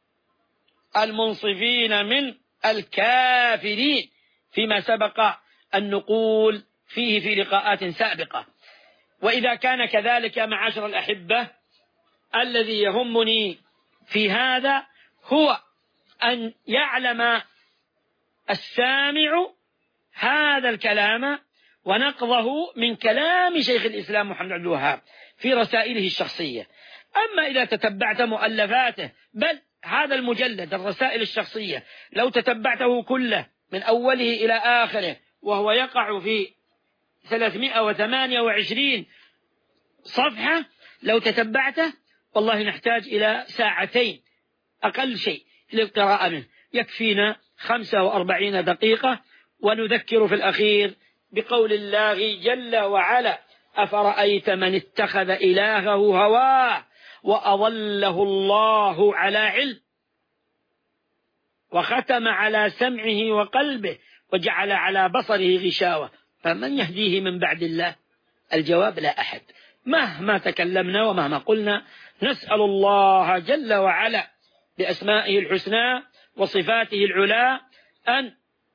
المنصفين من الكافرين، فيما سبق النقول فيه في لقاءات سابقة. وإذا كان كذلك معاشر الأحبة، الذي يهمني في هذا هو أن يعلم السامع هذا الكلام ونقضه من كلام شيخ الإسلام محمد عبد الوهاب في رسائله الشخصية. أما إذا تتبعت مؤلفاته، بل هذا المجلد الرسائل الشخصية لو تتبعته كله من أوله إلى آخره، وهو يقع في 328 صفحة، لو تتبعته والله نحتاج إلى ساعتين أقل شيء للقراءة منه، يكفينا 45 دقيقة. ونذكر في الأخير بقول الله جل وعلا: أفرأيت من اتخذ إلهه هواه وأضله الله على علم وختم على سمعه وقلبه وجعل على بصره غشاوة فمن يهديه من بعد الله؟ الجواب: لا أحد. مهما تكلمنا ومهما قلنا، نسأل الله جل وعلا بأسمائه الحسنى وصفاته العلى أن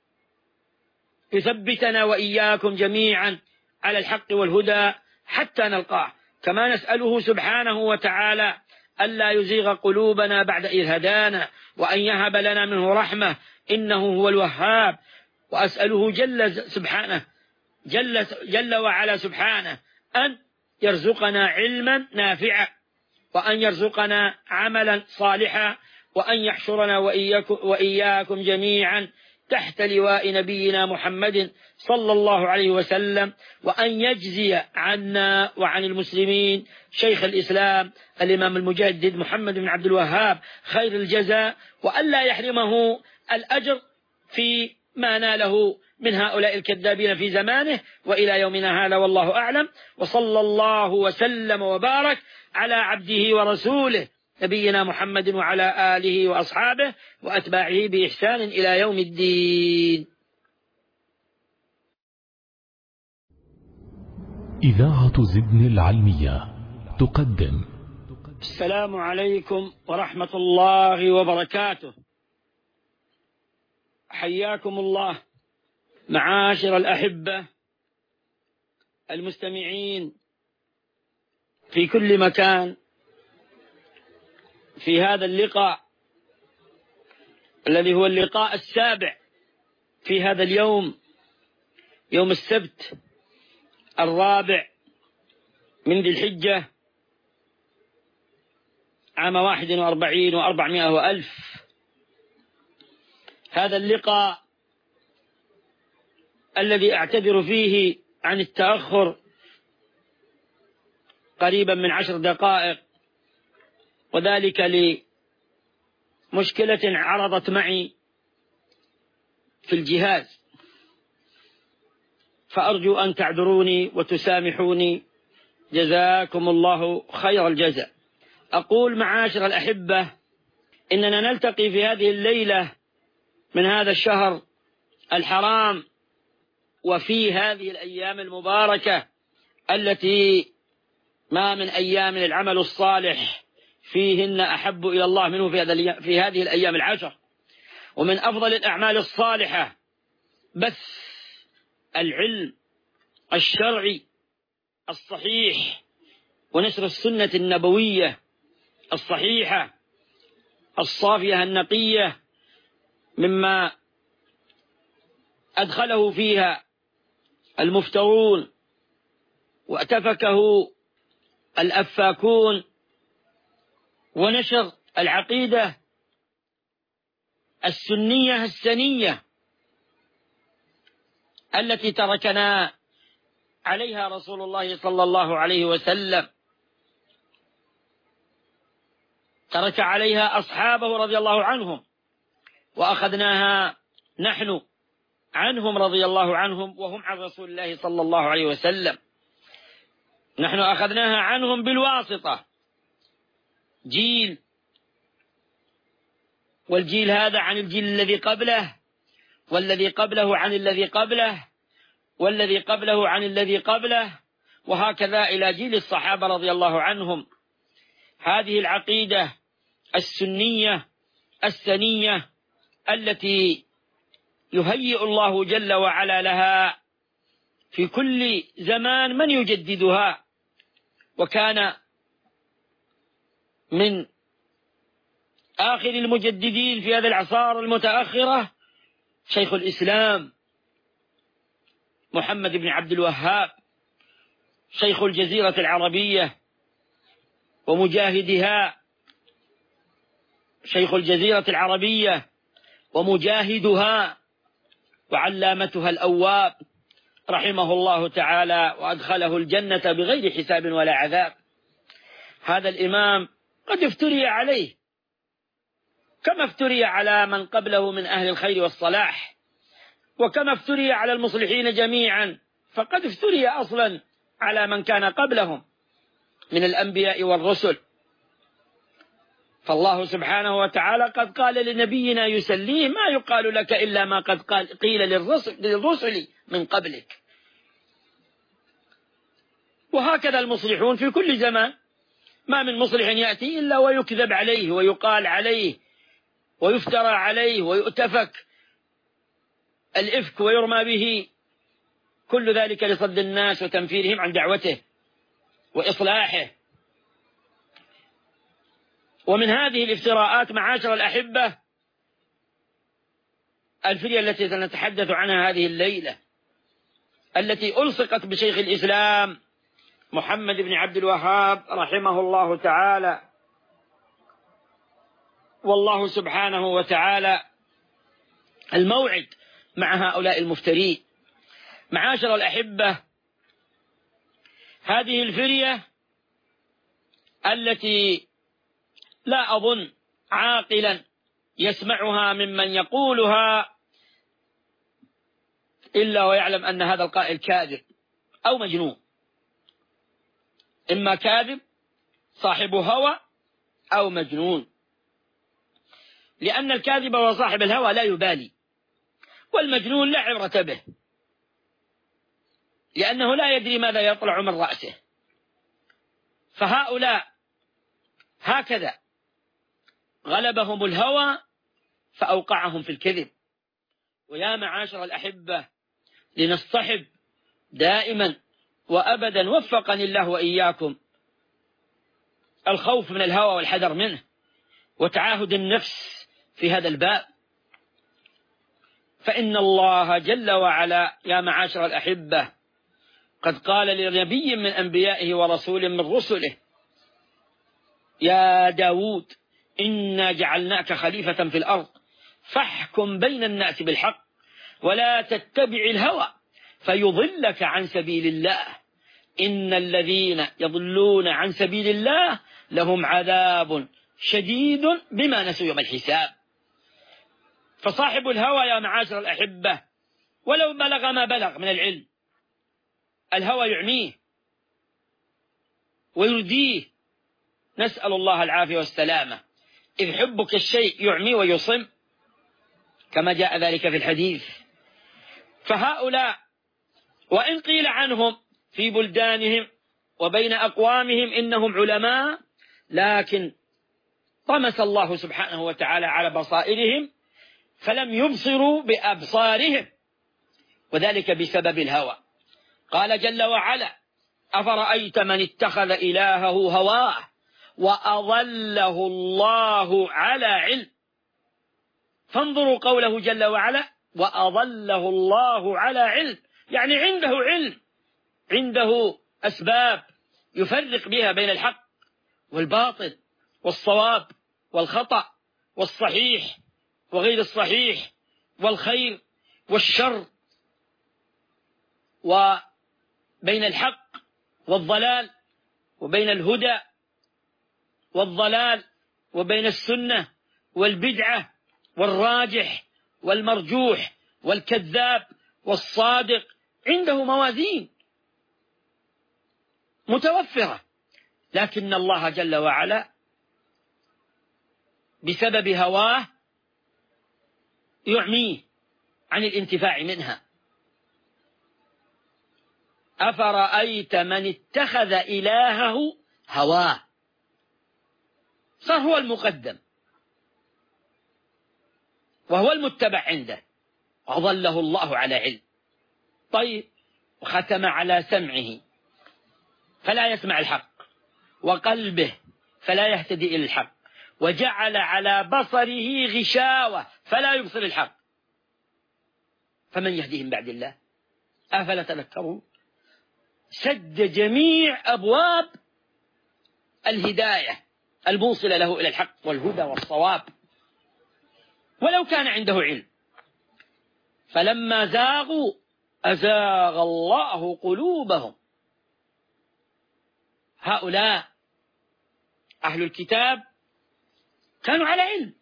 يثبتنا وإياكم جميعا على الحق والهدى حتى نلقاه. كما نسأله سبحانه وتعالى ألا يزيغ قلوبنا بعد إذ هدانا، وأن يهب لنا منه رحمة إنه هو الوهاب. وأسأله جل وعلا سبحانه أن يرزقنا علما نافعا، وأن يرزقنا عملا صالحا، وأن يحشرنا وإياكم جميعا تحت لواء نبينا محمد صلى الله عليه وسلم، وأن يجزي عنا وعن المسلمين شيخ الإسلام الإمام المجدد محمد بن عبد الوهاب خير الجزاء، وأن لا يحرمه الأجر في ما ناله من هؤلاء الكذابين في زمانه وإلى يومنا هذا، والله أعلم. وصلى الله وسلم وبارك على عبده ورسوله نبينا محمد وعلى آله وأصحابه وأتباعه بإحسان إلى يوم الدين. إذاعة زدن العلمية تقدم. السلام عليكم ورحمة الله وبركاته. حياكم الله معاشر الأحبة المستمعين في كل مكان في هذا اللقاء الذي هو اللقاء السابع في هذا اليوم، يوم السبت 4 من ذي الحجة عام 41 و400 وألف. هذا اللقاء الذي أعتذر فيه عن التأخر قريبا من 10 دقائق، وذلك لمشكلة عرضت معي في الجهاز، فأرجو أن تعذروني وتسامحوني، جزاكم الله خير الجزاء. أقول معاشر الأحبة إننا نلتقي في هذه الليلة من هذا الشهر الحرام، وفي هذه الأيام المباركة التي ما من أيام العمل الصالح فيهن أحب إلى الله منه في هذه الأيام العشر. ومن أفضل الأعمال الصالحة بث العلم الشرعي الصحيح ونشر السنة النبوية الصحيحة الصافية النقية مما أدخله فيها المفترون وأتفكه الأفاكون، ونشر العقيدة السنية السنية التي تركنا عليها رسول الله صلى الله عليه وسلم، ترك عليها أصحابه رضي الله عنهم، وأخذناها نحن عنهم رضي الله عنهم وهم عن رسول الله صلى الله عليه وسلم. نحن أخذناها عنهم بالواسطة، جيل، والجيل هذا عن الجيل الذي قبله، والذي قبله عن الذي قبله، والذي قبله عن الذي قبله، وهكذا إلى جيل الصحابة رضي الله عنهم. هذه العقيدة السنية السنية التي يهيئ الله جل وعلا لها في كل زمان من يجددها، وكان من آخر المجددين في هذه الأعصار المتأخرة شيخ الإسلام محمد بن عبد الوهاب، شيخ الجزيرة العربية ومجاهدها، شيخ الجزيرة العربية ومجاهدها وعلامتها الأواب، رحمه الله تعالى وأدخله الجنة بغير حساب ولا عذاب. هذا الإمام قد افتري عليه كما افتري على من قبله من أهل الخير والصلاح، وكما افتري على المصلحين جميعا، فقد افتري أصلا على من كان قبلهم من الأنبياء والرسل. فالله سبحانه وتعالى قد قال لنبينا يسليه: ما يقال لك إلا ما قد قيل للرسل من قبلك. وهكذا المصلحون في كل زمان، ما من مصلح يأتي إلا ويكذب عليه ويقال عليه ويفترى عليه ويؤتفك الإفك ويرمى به، كل ذلك لصد الناس وتنفيرهم عن دعوته وإصلاحه. ومن هذه الافتراءات معاشر الأحبة الفرية التي سنتحدث عنها هذه الليلة، التي ألصقت بشيخ الإسلام محمد بن عبد الوهاب رحمه الله تعالى. والله سبحانه وتعالى الموعد مع هؤلاء المفترين. معاشر الأحبة، هذه الفرية التي لا أظن عاقلا يسمعها ممن يقولها إلا ويعلم أن هذا القائل كاذب أو مجنون، إما كاذب صاحب هوى أو مجنون، لأن الكاذب وصاحب الهوى لا يبالي، والمجنون لا عبرة به، لأنه لا يدري ماذا يطلع من رأسه. فهؤلاء هكذا غلبهم الهوى فأوقعهم في الكذب. ويا معاشر الأحبة، لنصطحب دائما وأبدا، وفقني الله وإياكم، الخوف من الهوى والحذر منه، وتعاهد النفس في هذا الباب. فإن الله جل وعلا يا معاشر الأحبة قد قال لنبي من أنبيائه ورسول من رسله: يا داود إنا جعلناك خليفة في الأرض فاحكم بين الناس بالحق ولا تتبع الهوى فيضلك عن سبيل الله إن الذين يضلون عن سبيل الله لهم عذاب شديد بما نسوا يوم الحساب. فصاحب الهوى يا معاشر الأحبة ولو بلغ ما بلغ من العلم، الهوى يعميه ويرديه، نسأل الله العافية والسلامة، إذ حبك الشيء يعمي ويصم كما جاء ذلك في الحديث. فهؤلاء وإن قيل عنهم في بلدانهم وبين أقوامهم إنهم علماء، لكن طمس الله سبحانه وتعالى على بصائرهم فلم يبصروا بأبصارهم، وذلك بسبب الهوى. قال جل وعلا: أفرأيت من اتخذ إلهه هواه وأضله الله على علم. فانظروا قوله جل وعلا: وأضله الله على علم، يعني عنده علم، عنده أسباب يفرق بها بين الحق والباطل والصواب والخطأ والصحيح وغير الصحيح والخير والشر، وبين الحق والضلال، وبين الهدى والضلال، وبين السنة والبدعة والراجح والمرجوح والكذاب والصادق. عنده موازين متوفرة، لكن الله جل وعلا بسبب هواه يعميه عن الانتفاع منها. أفرأيت من اتخذ إلهه هواه، صار هو المقدم وهو المتبع عنده، وأضله الله على علم. طيب، وختم على سمعه فلا يسمع الحق، وقلبه فلا يهتدي إلى الحق، وجعل على بصره غشاوة فلا يبصر الحق، فمن يهديه من بعد الله أفلا تذكرون. سد جميع أبواب الهداية الموصلة له إلى الحق والهدى والصواب، ولو كان عنده علم. فلما زاغوا أزاغ الله قلوبهم. هؤلاء أهل الكتاب كانوا على علم.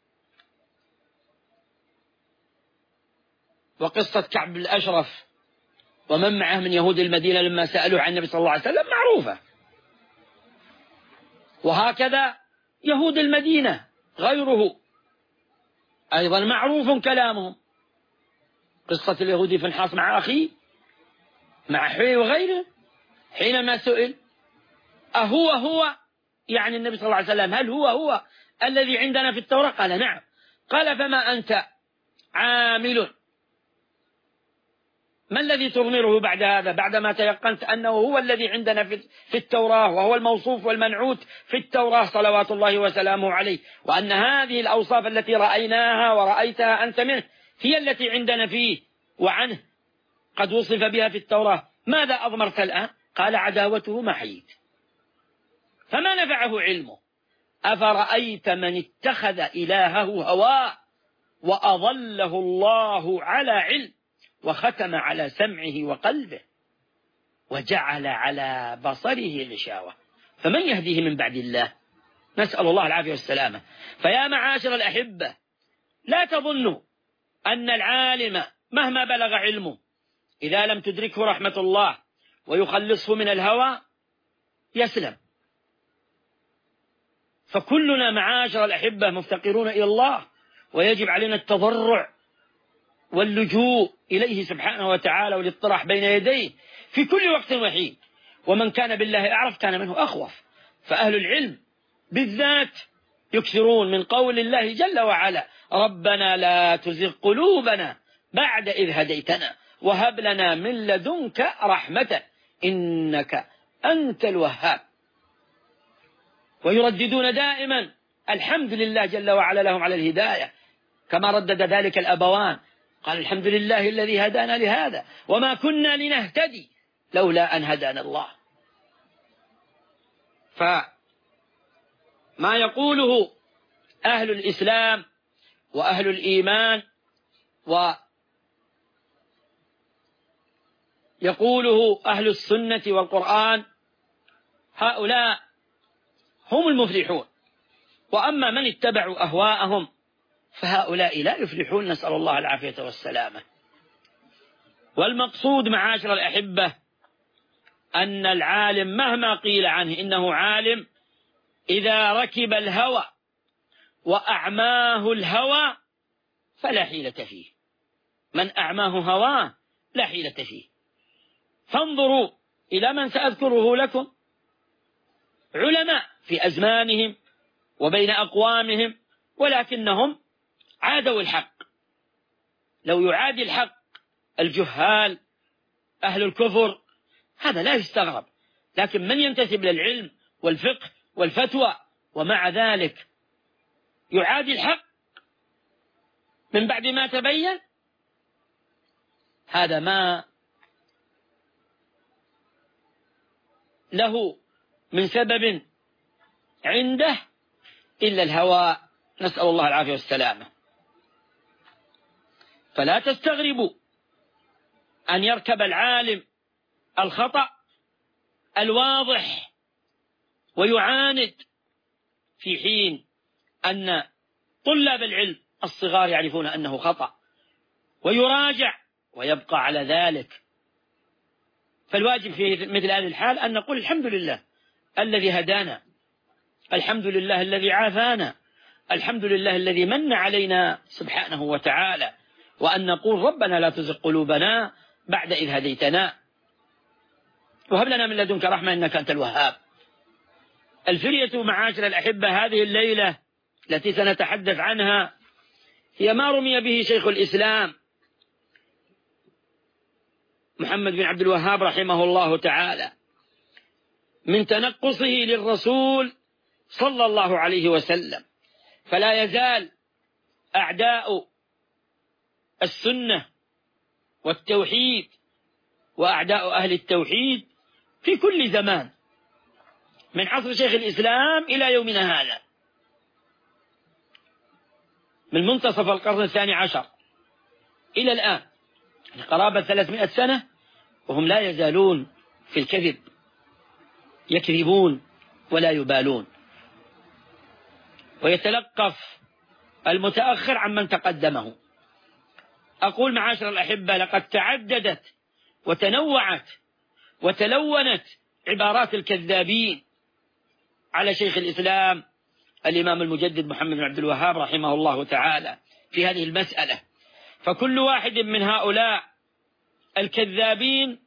وقصة كعب الأشرف ومن معه من يهود المدينة لما سألوا عن النبي صلى الله عليه وسلم معروفة، وهكذا يهود المدينة غيره أيضا معروف كلامهم. قصة اليهودي فنحاس مع أخيه مع حوي وغيره، حينما سئل هو يعني النبي صلى الله عليه وسلم، هل هو الذي عندنا في التوراة؟ قال نعم. قال فما أنت عامل، ما الذي تضمره بعد هذا، بعدما تيقنت أنه هو الذي عندنا في التوراة، وهو الموصوف والمنعوت في التوراة صلوات الله وسلامه عليه، وأن هذه الأوصاف التي رأيناها ورأيتها أنت منه هي التي عندنا فيه وعنه قد وصف بها في التوراة، ماذا أضمرت الآن؟ قال عداوته ما حييت. فما نفعه علمه. أفرأيت من اتخذ إلهه هواه وأضله الله على علم وختم على سمعه وقلبه وجعل على بصره غشاوة فمن يهديه من بعد الله؟ نسأل الله العافية والسلامة. فيا معاشر الأحبة، لا تظنوا أن العالم مهما بلغ علمه إذا لم تدركه رحمة الله ويخلصه من الهوى يسلم. فكلنا معاشر الأحبة مفتقرون إلى الله، ويجب علينا التضرع واللجوء إليه سبحانه وتعالى والاطراح بين يديه في كل وقت وحين. ومن كان بالله أعرف كان منه أخوف. فأهل العلم بالذات يكثرون من قول الله جل وعلا: ربنا لا تزغ قلوبنا بعد إذ هديتنا وهب لنا من لدنك رحمة إنك أنت الوهاب. ويرددون دائما الحمد لله جل وعلا لهم على الهداية، كما ردد ذلك الأبوان، قال: الحمد لله الذي هدانا لهذا وما كنا لنهتدي لولا أن هدانا الله. فما يقوله أهل الإسلام وأهل الإيمان ويقوله أهل السنة والقرآن، هؤلاء هم المفلحون. وأما من اتبعوا أهواءهم فهؤلاء لا يفلحون، نسأل الله العافية والسلامة. والمقصود معاشر الأحبة أن العالم مهما قيل عنه إنه عالم، إذا ركب الهوى وأعماه الهوى فلا حيلة فيه. من أعماه هواه لا حيلة فيه. فانظروا إلى من سأذكره لكم، علماء في أزمانهم وبين أقوامهم، ولكنهم عادوا الحق. لو يعادي الحق الجهال أهل الكفر هذا لا يستغرب، لكن من ينتسب للعلم والفقه والفتوى ومع ذلك يعادي الحق من بعد ما تبين، هذا ما له من سبب عنده إلا الهوى، نسأل الله العافية والسلامة. فلا تستغربوا أن يركب العالم الخطأ الواضح ويعاند، في حين أن طلاب العلم الصغار يعرفون أنه خطأ ويراجع ويبقى على ذلك. فالواجب في مثل هذه الحال أن نقول: الحمد لله الذي هدانا، الحمد لله الذي عافانا، الحمد لله الذي من علينا سبحانه وتعالى، وأن نقول: ربنا لا تزغ قلوبنا بعد إذ هديتنا وهب لنا من لدنك رحمة إنك أنت الوهاب. الفرية معاشر الأحبة هذه الليلة التي سنتحدث عنها هي ما رمي به شيخ الإسلام محمد بن عبد الوهاب رحمه الله تعالى من تنقصه للرسول صلى الله عليه وسلم. فلا يزال أعداء السنة والتوحيد وأعداء أهل التوحيد في كل زمان من عصر شيخ الإسلام إلى يومنا هذا، من منتصف القرن الثاني عشر إلى الآن، قرابة 300 سنة، وهم لا يزالون في الكذب، يكذبون ولا يبالون. ويتلقف المتأخر عمن تقدمه. أقول معاشر الأحبة: لقد تعددت وتنوعت وتلونت عبارات الكذابين على شيخ الإسلام الإمام المجدد محمد بن عبد الوهاب رحمه الله تعالى في هذه المسألة. فكل واحد من هؤلاء الكذابين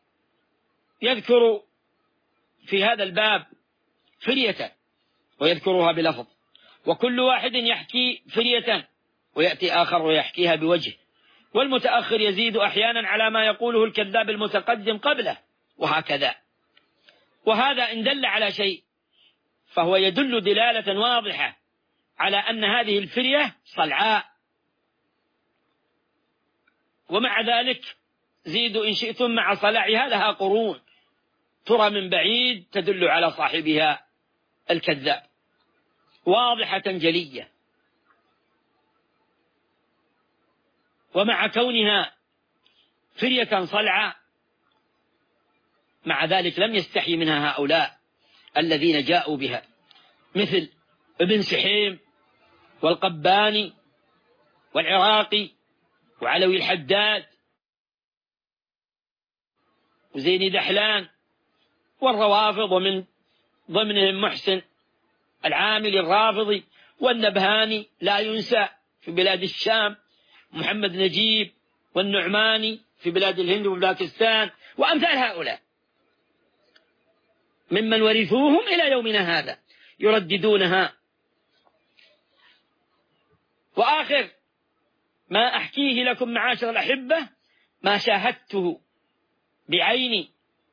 يذكر في هذا الباب فرية ويذكرها بلفظ، وكل واحد يحكي فرية ويأتي آخر ويحكيها بوجه، والمتأخر يزيد أحيانا على ما يقوله الكذاب المتقدم قبله، وهكذا. وهذا إن دل على شيء فهو يدل دلالة واضحة على أن هذه الفرية صلعاء. ومع ذلك زيدوا إن شئتم مع صلاعها لها قرون ترى من بعيد تدل على صاحبها الكذاب واضحة جلية. ومع كونها فرية صلعة مع ذلك لم يستحي منها هؤلاء الذين جاءوا بها، مثل ابن سحيم والقباني والعراقي وعلوي الحداد وزيني دحلان والروافض، ومن ضمنهم محسن العامل الرافضي، والنبهاني لا ينسى في بلاد الشام، محمد نجيب والنعماني في بلاد الهند وباكستان، وأمثال هؤلاء ممن ورثوهم إلى يومنا هذا يرددونها. وآخر ما أحكيه لكم معاشر الأحبة ما شاهدته بعيني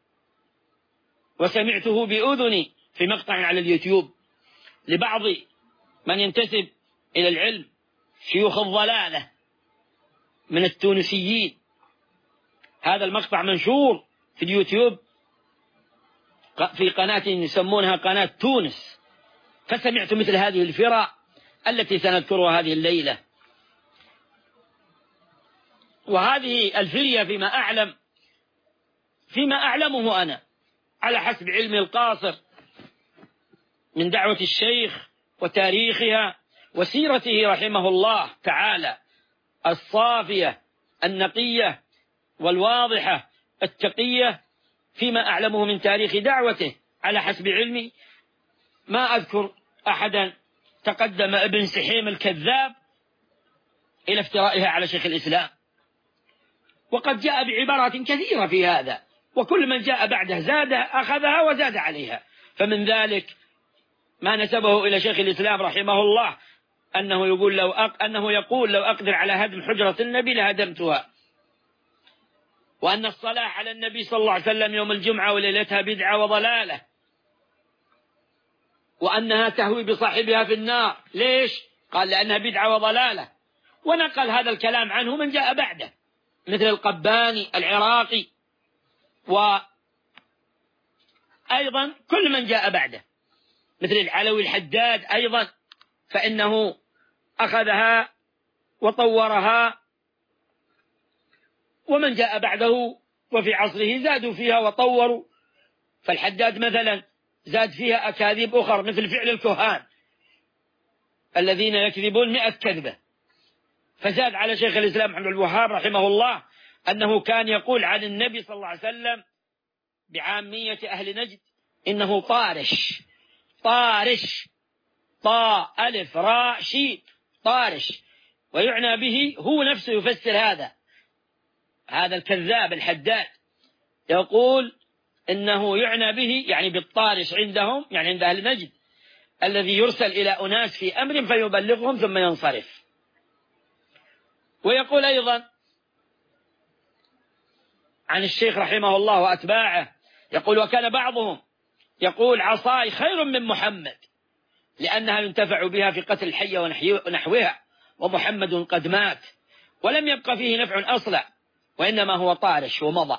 وسمعته بأذني في مقطع على اليوتيوب لبعض من ينتسب إلى العلم، شيوخ الضلالة من التونسيين. هذا المقطع منشور في اليوتيوب في قناة يسمونها قناة تونس، فسمعت مثل هذه الفرق التي سنذكرها هذه الليلة. وهذه الفرية فيما أعلمه أنا على حسب علمي القاصر من دعوة الشيخ وتاريخها وسيرته رحمه الله تعالى الصافية النقية والواضحة التقية، فيما أعلمه من تاريخ دعوته على حسب علمي ما أذكر أحدا تقدم ابن سحيم الكذاب إلى افترائها على شيخ الإسلام، وقد جاء بعبارات كثيرة في هذا، وكل من جاء بعده زاد أخذها وزاد عليها. فمن ذلك ما نسبه إلى شيخ الإسلام رحمه الله أنه يقول لو أقدر على هدم حجرة النبي لهدمتها، وأن الصلاة على النبي صلى الله عليه وسلم يوم الجمعة وليلتها بدعة وضلالة، وأنها تهوي بصاحبها في النار. ليش؟ قال لأنها بدعة وضلالة. ونقل هذا الكلام عنه من جاء بعده مثل القباني العراقي، وأيضا كل من جاء بعده مثل العلوي الحداد أيضا، فإنه أخذها وطورها، ومن جاء بعده وفي عصره زادوا فيها وطوروا. فالحداد مثلا زاد فيها أكاذيب أخرى مثل فعل الكهان الذين يكذبون 100 كذبة، فزاد على شيخ الإسلام محمد الوهاب رحمه الله أنه كان يقول عن النبي صلى الله عليه وسلم بعامية أهل نجد إنه طارش، طاء ألف راء شين طارش، ويعنى به هو نفسه يفسر هذا الكذاب الحداد، يقول إنه يعنى به يعني بالطارش عندهم، يعني عند أهل نجد، الذي يرسل إلى أناس في أمر فيبلغهم ثم ينصرف. ويقول أيضا عن الشيخ رحمه الله وأتباعه، يقول وكان بعضهم يقول عصاي خير من محمد لأنها ينتفع بها في قتل الحية ونحوها، ومحمد قد مات ولم يبق فيه نفع أصلا، وإنما هو طارش ومضى.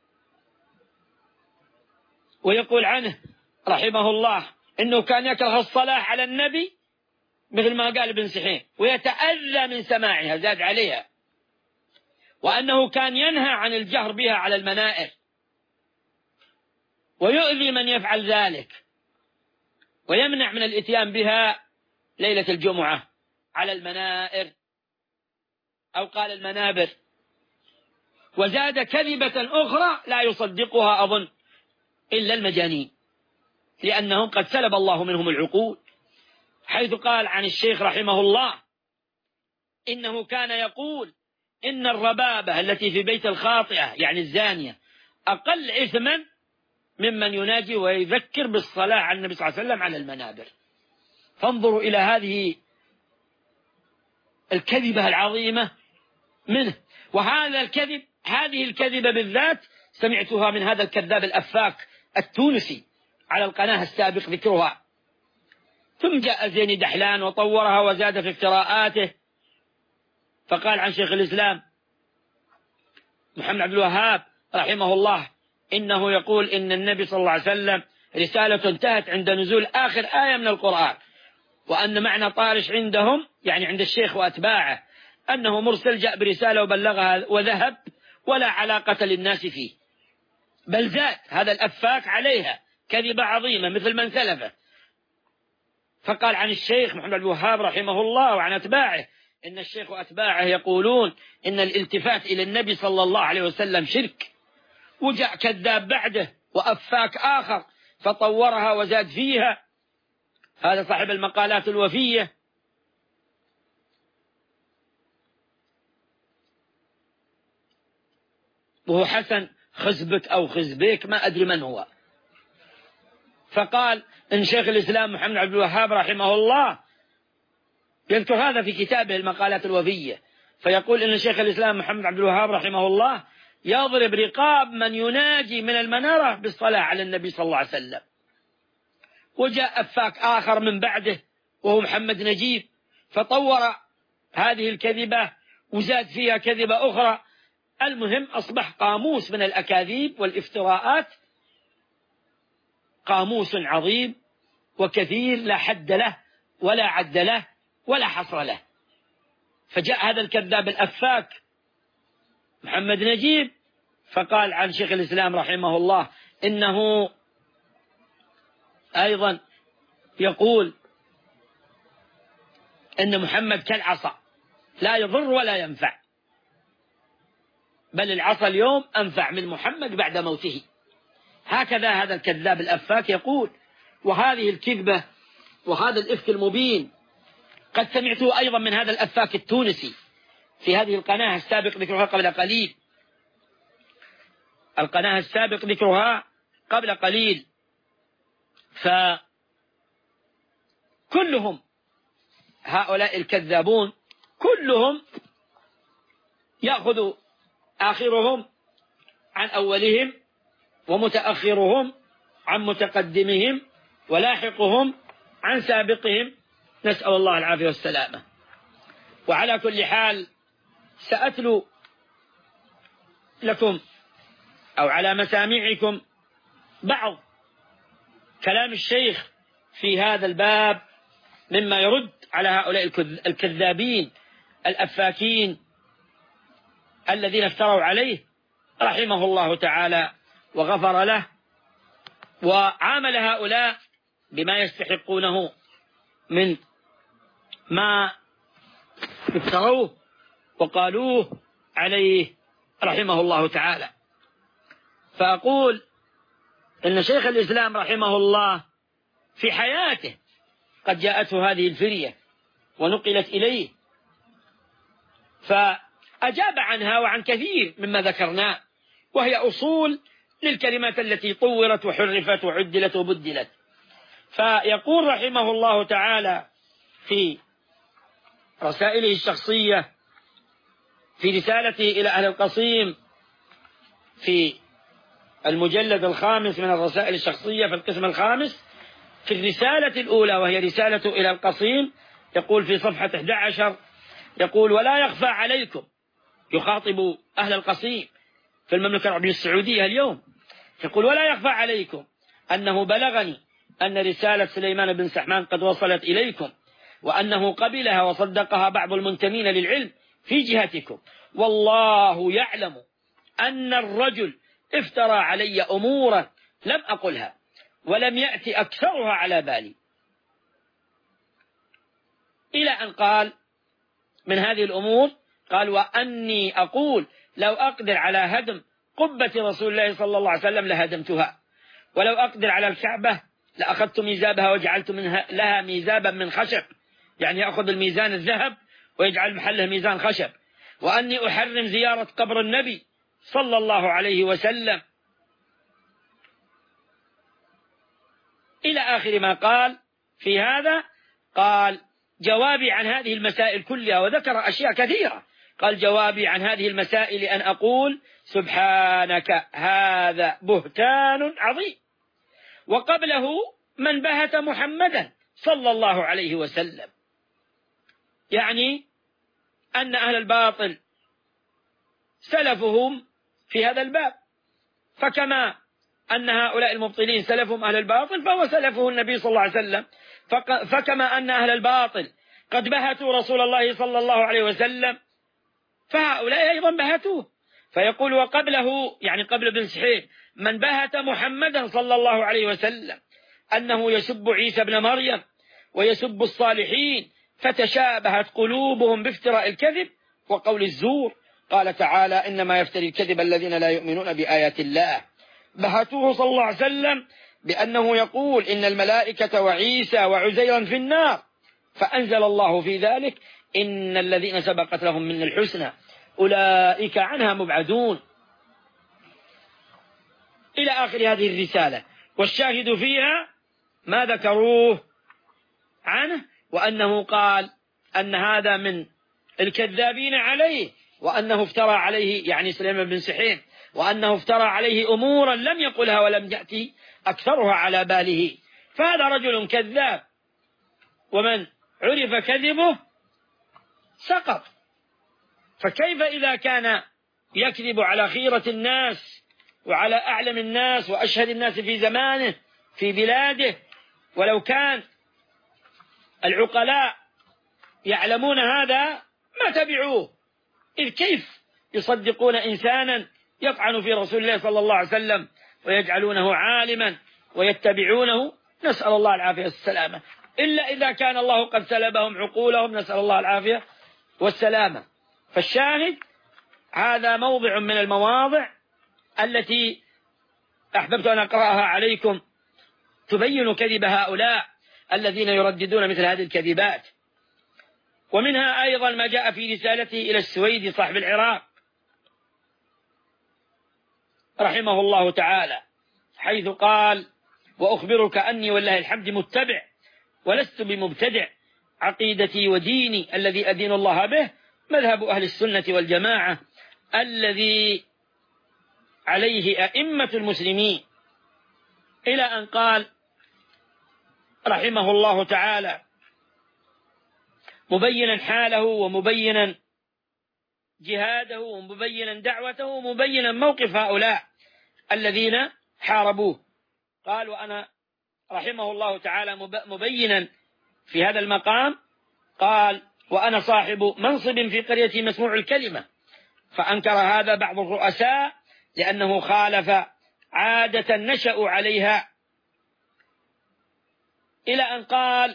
ويقول عنه رحمه الله إنه كان يكره الصلاة على النبي مثل ما قال ابن سحيم ويتأذى من سماعها، زاد عليها، وأنه كان ينهى عن الجهر بها على المنائر ويؤذي من يفعل ذلك، ويمنع من الإتيان بها ليلة الجمعة على المنائر، أو قال المنابر. وزاد كذبة أخرى لا يصدقها أظن إلا المجانين، لأنهم قد سلب الله منهم العقول، حيث قال عن الشيخ رحمه الله إنه كان يقول إن الربابة التي في بيت الخاطئة يعني الزانية أقل إثما ممن يناجي ويذكر بالصلاة على النبي صلى الله عليه وسلم على المنابر. فانظروا إلى هذه الكذبة العظيمة منه. وهذا الكذب، هذه الكذبة بالذات سمعتها من هذا الكذاب الأفاك التونسي على القناة السابق ذكرها. ثم جاء زيني دحلان وطورها وزاد في افتراءاته، فقال عن شيخ الإسلام محمد عبد الوهاب رحمه الله إنه يقول إن النبي صلى الله عليه وسلم رسالة انتهت عند نزول آخر آية من القرآن، وأن معنى طارش عندهم يعني عند الشيخ وأتباعه أنه مرسل جاء برسالة وبلغها وذهب ولا علاقة للناس فيه، بل زاد هذا الأفاك عليها كذبة عظيمة مثل من سلفه. فقال عن الشيخ محمد عبد الوهاب رحمه الله وعن أتباعه إن الشيخ وأتباعه يقولون إن الالتفات إلى النبي صلى الله عليه وسلم شرك، وجاء كذاب بعده وأفاك آخر فطورها وزاد فيها، هذا صاحب المقالات الوفية. وهو حسن خزبك أو خزبيك ما أدري من هو. فقال إن شيخ الإسلام محمد عبد الوهاب رحمه الله يذكر هذا في كتابه المقالات الوفية، فيقول إن شيخ الإسلام محمد عبد الوهاب رحمه الله يضرب رقاب من يناجي من المنارة بالصلاة على النبي صلى الله عليه وسلم. وجاء أفاك آخر من بعده وهو محمد نجيب فطور هذه الكذبة وزاد فيها كذبة أخرى. المهم أصبح قاموس من الأكاذيب والافتراءات، قاموس عظيم وكثير لا حد له ولا عد له ولا حصر له. فجاء هذا الكذاب الأفاك محمد نجيب فقال عن شيخ الإسلام رحمه الله إنه أيضا يقول إن محمد كالعصا لا يضر ولا ينفع، بل العصا اليوم أنفع من محمد بعد موته. هكذا هذا الكذاب الأفاك يقول. وهذه الكذبة وهذا الإفك المبين قد سمعته أيضا من هذا الأفاك التونسي في هذه القناة السابق ذكرها قبل قليل، القناة السابق ذكرها قبل قليل. فكلهم هؤلاء الكذابون كلهم يأخذ آخرهم عن أولهم ومتأخرهم عن متقدمهم ولاحقهم عن سابقهم، نسأل الله العافية والسلامة. وعلى كل حال سأتلو لكم أو على مسامعكم بعض كلام الشيخ في هذا الباب مما يرد على هؤلاء الكذابين الأفاكين الذين افتروا عليه رحمه الله تعالى وغفر له، وعامل هؤلاء بما يستحقونه من ما افتروه وقالوه عليه رحمه الله تعالى. فأقول إن شيخ الإسلام رحمه الله في حياته قد جاءته هذه الفرية ونقلت إليه فأجاب عنها وعن كثير مما ذكرناه، وهي أصول للكلمات التي طورت وحرفت وعدلت وبدلت. فيقول رحمه الله تعالى في رسائله الشخصية في رسالته إلى أهل القصيم في المجلد الخامس من الرسائل الشخصية في القسم الخامس في الرسالة الأولى وهي رسالة إلى القصيم، يقول في صفحة 11 يقول: ولا يخفى عليكم، يخاطب أهل القصيم في المملكة العربية السعودية اليوم، يقول: ولا يخفى عليكم أنه بلغني أن رسالة سليمان بن سحمان قد وصلت إليكم، وأنه قبلها وصدقها بعض المنتمين للعلم في جهتكم، والله يعلم أن الرجل افترى علي أمورا لم أقلها ولم يأتي أكثرها على بالي، إلى أن قال من هذه الأمور قال: وأني أقول لو أقدر على هدم قبة رسول الله صلى الله عليه وسلم لهدمتها، ولو أقدر على الكعبة لأخذت ميزابها وجعلت لها ميزابا من خشب، يعني يأخذ الميزان الذهب ويجعل محله ميزان خشب، وأني أحرم زيارة قبر النبي صلى الله عليه وسلم، إلى آخر ما قال في هذا. قال: جوابي عن هذه المسائل كلها، وذكر أشياء كثيرة، قال: جوابي عن هذه المسائل أن أقول سبحانك هذا بهتان عظيم، وقبله من بهت محمدا صلى الله عليه وسلم، يعني أن أهل الباطل سلفهم في هذا الباب، فكما أن هؤلاء المبطلين سلفهم أهل الباطل فهو سلفه النبي صلى الله عليه وسلم، فكما أن أهل الباطل قد بهتوا رسول الله صلى الله عليه وسلم فهؤلاء أيضا بهتوه. فيقول: وقبله، يعني قبل ابن سحير، من بهت محمدا صلى الله عليه وسلم أنه يسب عيسى بن مريم ويسب الصالحين، فتشابهت قلوبهم بافتراء الكذب وقول الزور قال تعالى إنما يفتري الكذب الذين لا يؤمنون بآيات الله. بهتوه صلى الله عليه وسلم بأنه يقول إن الملائكة وعيسى وعزيرا في النار، فأنزل الله في ذلك إن الذين سبقت لهم من الحسنى أولئك عنها مبعدون إلى آخر هذه الرسالة. والشاهد فيها ما ذكروه عنه، وأنه قال أن هذا من الكذابين عليه، وأنه افترى عليه يعني سليمان بن سحيم، وأنه افترى عليه أمورا لم يقلها ولم يأتي أكثرها على باله. فهذا رجل كذاب، ومن عرف كذبه سقط. فكيف إذا كان يكذب على خيرة الناس وعلى أعلم الناس وأشهد الناس في زمانه في بلاده، ولو كان العقلاء يعلمون هذا ما تبعوه؟ إذ كيف يصدقون إنسانا يطعن في رسول الله صلى الله عليه وسلم ويجعلونه عالما ويتبعونه؟ نسأل الله العافية والسلامة، إلا إذا كان الله قد سلبهم عقولهم، نسأل الله العافية والسلامة. فالشاهد هذا موضع من المواضع التي أحببت أن أقرأها عليكم تبين كذب هؤلاء الذين يرددون مثل هذه الكذبات. ومنها أيضا ما جاء في رسالته إلى السويدي صاحب العراق رحمه الله تعالى، حيث قال: وأخبرك أني والله الحمد متبع ولست بمبتدع، عقيدتي وديني الذي أدين الله به مذهب أهل السنة والجماعة الذي عليه أئمة المسلمين، إلى أن قال رحمه الله تعالى مبينا حاله ومبينا جهاده ومبينا دعوته ومبينا موقف هؤلاء الذين حاربوه. قال: وأنا رحمه الله تعالى مبينا في هذا المقام، قال: وأنا صاحب منصب في قرية مسموع الكلمة، فأنكر هذا بعض الرؤساء لأنه خالف عادة نشأوا عليها، إلى أن قال: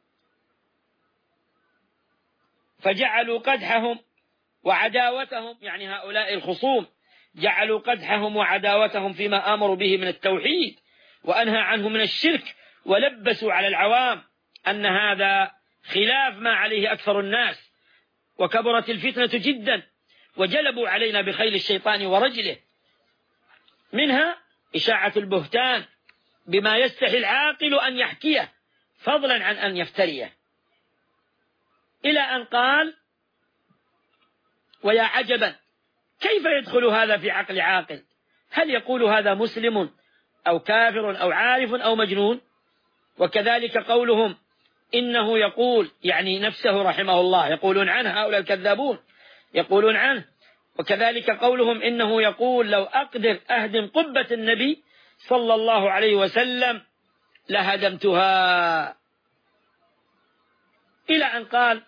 فجعلوا قدحهم وعداوتهم، يعني هؤلاء الخصوم جعلوا قدحهم وعداوتهم فيما آمروا به من التوحيد وأنهى عنه من الشرك، ولبسوا على العوام أن هذا خلاف ما عليه أكثر الناس، وكبرت الفتنة جدا، وجلبوا علينا بخيل الشيطان ورجله، منها إشاعة البهتان بما يستحي العاقل أن يحكيه فضلا عن أن يفتريه، إلى أن قال: ويا عجبا كيف يدخل هذا في عقل عاقل؟ هل يقول هذا مسلم أو كافر أو عارف أو مجنون؟ وكذلك قولهم إنه يقول، يعني نفسه رحمه الله، يقولون عنه هؤلاء الكذابون يقولون عنه. وكذلك قولهم إنه يقول: لو أقدر أهدم قبة النبي صلى الله عليه وسلم لهدمتها، إلى أن قال.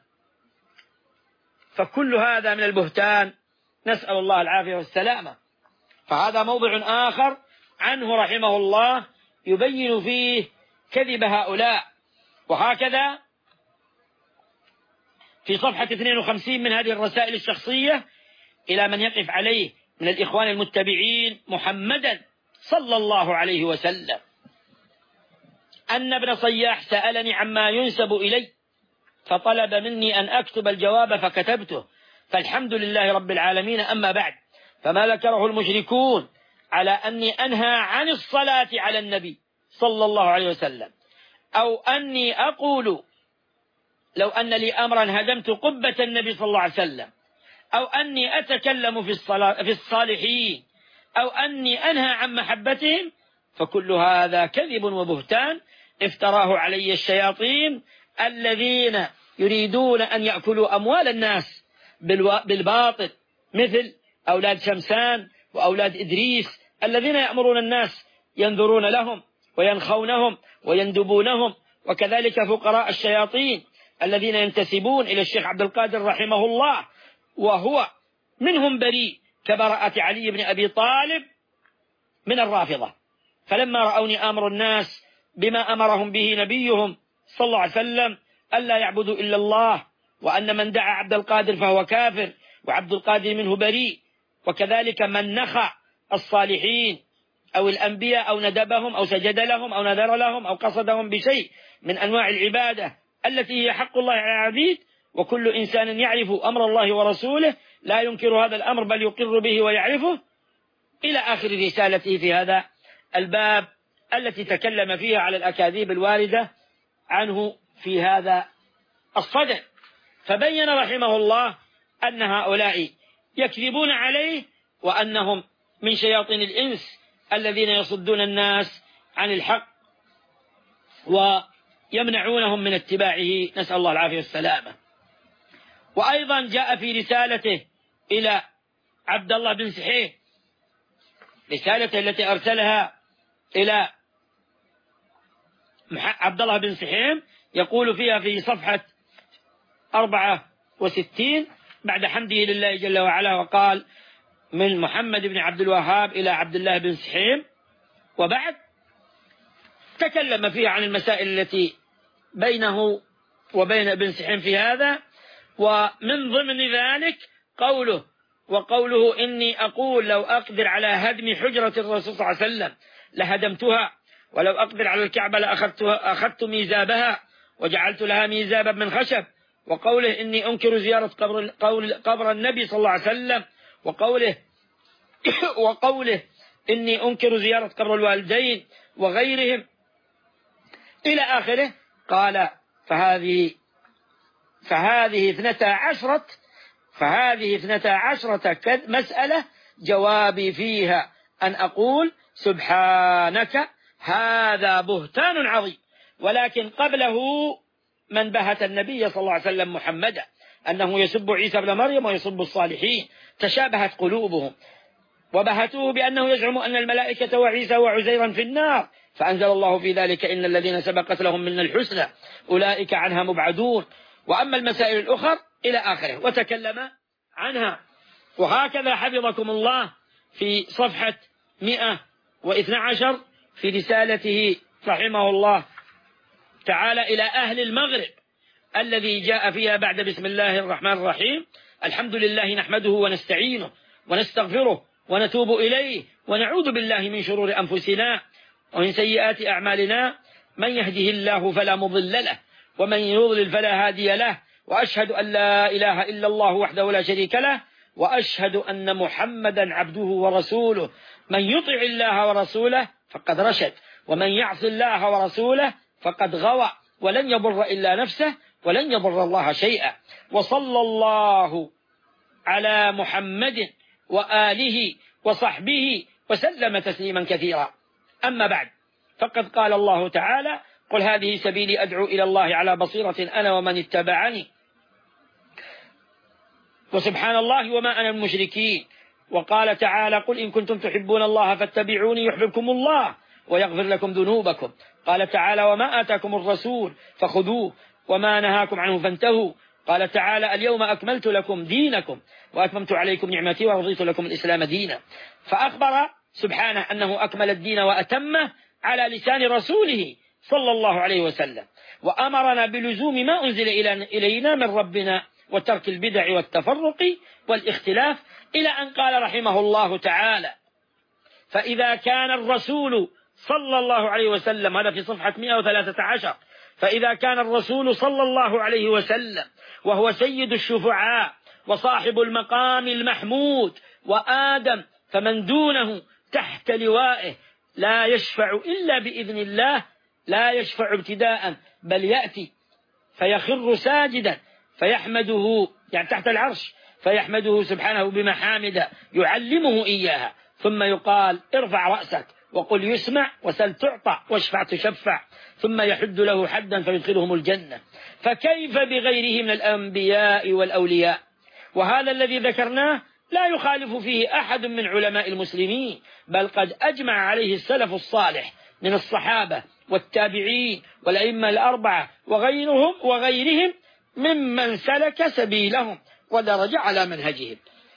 فكل هذا من البهتان، نسأل الله العافية والسلامة. فهذا موضع آخر عنه رحمه الله يبين فيه كذب هؤلاء. وهكذا في صفحة 52 من هذه الرسائل الشخصية إلى من يقف عليه من الإخوان المتبعين محمدا صلى الله عليه وسلم، أن ابن صياح سألني عما ينسب إلي فطلب مني أن أكتب الجواب فكتبته، فالحمد لله رب العالمين. أما بعد، فما ذكره المشركون على أني أنهى عن الصلاة على النبي صلى الله عليه وسلم، أو أني أقول لو أن لي أمرا هدمت قبة النبي صلى الله عليه وسلم، أو أني أتكلم في الصالحين، أو أني أنهى عن محبتهم، فكل هذا كذب وبهتان افتراه علي الشياطين الذين يريدون أن يأكلوا أموال الناس بالباطل، مثل أولاد شمسان وأولاد إدريس الذين يأمرون الناس ينذرون لهم وينخونهم ويندبونهم. وكذلك فقراء الشياطين الذين ينتسبون إلى الشيخ عبد القادر رحمه الله، وهو منهم بريء كبراءة علي بن أبي طالب من الرافضة. فلما رأوني آمر الناس بما أمرهم به نبيهم صلى الله عليه وسلم ألا يعبدوا إلا الله، وأن من دعا عبد القادر فهو كافر، وعبد القادر منه بريء. وكذلك من نخى الصالحين أو الأنبياء أو ندبهم أو سجد لهم أو نذر لهم أو قصدهم بشيء من أنواع العبادة التي هي حق الله على العبيد، وكل إنسان يعرف أمر الله ورسوله لا ينكر هذا الأمر بل يقر به ويعرفه، إلى آخر رسالته في هذا الباب التي تكلم فيها على الأكاذيب الواردة عنه في هذا الصدد. فبين رحمه الله أن هؤلاء يكذبون عليه، وأنهم من شياطين الإنس الذين يصدون الناس عن الحق ويمنعونهم من اتباعه، نسأل الله العافية والسلامة. وأيضا جاء في رسالته إلى عبد الله بن سحيم، رسالته التي أرسلها إلى عبد الله بن سحيم، يقول فيها في صفحة 64 بعد حمده لله جل وعلا، وقال: من محمد بن عبد الوهاب إلى عبد الله بن سحيم. وبعد تكلم فيها عن المسائل التي بينه وبين ابن سحيم في هذا، ومن ضمن ذلك وقوله: إني أقول لو أقدر على هدم حجرة الرسول صلى الله عليه وسلم لهدمتها، ولو أقدر على الكعبة لأخذت ميزابها وجعلت لها ميزابا من خشب. وقوله: إني أنكر زيارة قبر النبي صلى الله عليه وسلم. وقوله: إني أنكر زيارة قبر الوالدين وغيرهم، إلى آخره. قال: فهذه 12 مسألة جوابي فيها أن أقول: سبحانك هذا بهتان عظيم. ولكن قبله من بهت النبي صلى الله عليه وسلم محمدا أنه يسب عيسى بن مريم ويسب الصالحين، تشابهت قلوبهم وبهتوه بأنه يزعم أن الملائكة وعيسى وعزيرا في النار، فأنزل الله في ذلك: إن الذين سبقت لهم من الحسنى أولئك عنها مبعدون. وأما المسائل الأخرى إلى آخره وتكلم عنها. وهكذا حفظكم الله في صفحة 112 في رسالته رحمه الله تعالى إلى أهل المغرب، الذي جاء فيها بعد بسم الله الرحمن الرحيم: الحمد لله نحمده ونستعينه ونستغفره ونتوب إليه ونعوذ بالله من شرور أنفسنا ومن سيئات أعمالنا، من يهده الله فلا مضل له ومن يضلل فلا هادي له، وأشهد أن لا إله إلا الله وحده لا شريك له، وأشهد أن محمدا عبده ورسوله. من يطع الله ورسوله فقد رشد، ومن يعص الله ورسوله فقد غوى، ولن يضر إلا نفسه ولن يضر الله شيئا. وصلى الله على محمد وآله وصحبه وسلم تسليما كثيرا. أما بعد، فقد قال الله تعالى: قل هذه سبيلي أدعو إلى الله على بصيرة أنا ومن اتبعني، وسبحان الله وما أنا المشركين. وقال تعالى: قل إن كنتم تحبون الله فاتبعوني يحببكم الله ويغفر لكم ذنوبكم. قال تعالى: وما آتاكم الرسول فخذوه وما نهاكم عنه فانتهوا. قال تعالى: اليوم أكملت لكم دينكم وأتممت عليكم نعمتي ورضيت لكم الإسلام دينا. فأخبر سبحانه أنه أكمل الدين وأتمه على لسان رسوله صلى الله عليه وسلم، وأمرنا بلزوم ما أنزل إلينا من ربنا وترك البدع والتفرق والاختلاف، إلى أن قال رحمه الله تعالى: فإذا كان الرسول صلى الله عليه وسلم، هذا في صفحة 113، فإذا كان الرسول صلى الله عليه وسلم وهو سيد الشفعاء وصاحب المقام المحمود وآدم، فمن دونه تحت لوائه لا يشفع إلا بإذن الله، لا يشفع ابتداء بل يأتي فيخر ساجدا فيحمده، يعني تحت العرش، فيحمده سبحانه بمحامد يعلمه إياها، ثم يقال: ارفع رأسك وقل يسمع وسل تعطى واشفع تشفع، ثم يحد له حدا فيدخلهم الجنة. فكيف بغيره من الأنبياء والأولياء؟ وهذا الذي ذكرناه لا يخالف فيه أحد من علماء المسلمين، بل قد أجمع عليه السلف الصالح من الصحابة والتابعين والأئمة الأربعة وغيرهم ممن سلك سبيلهم ودرج على منهجهم.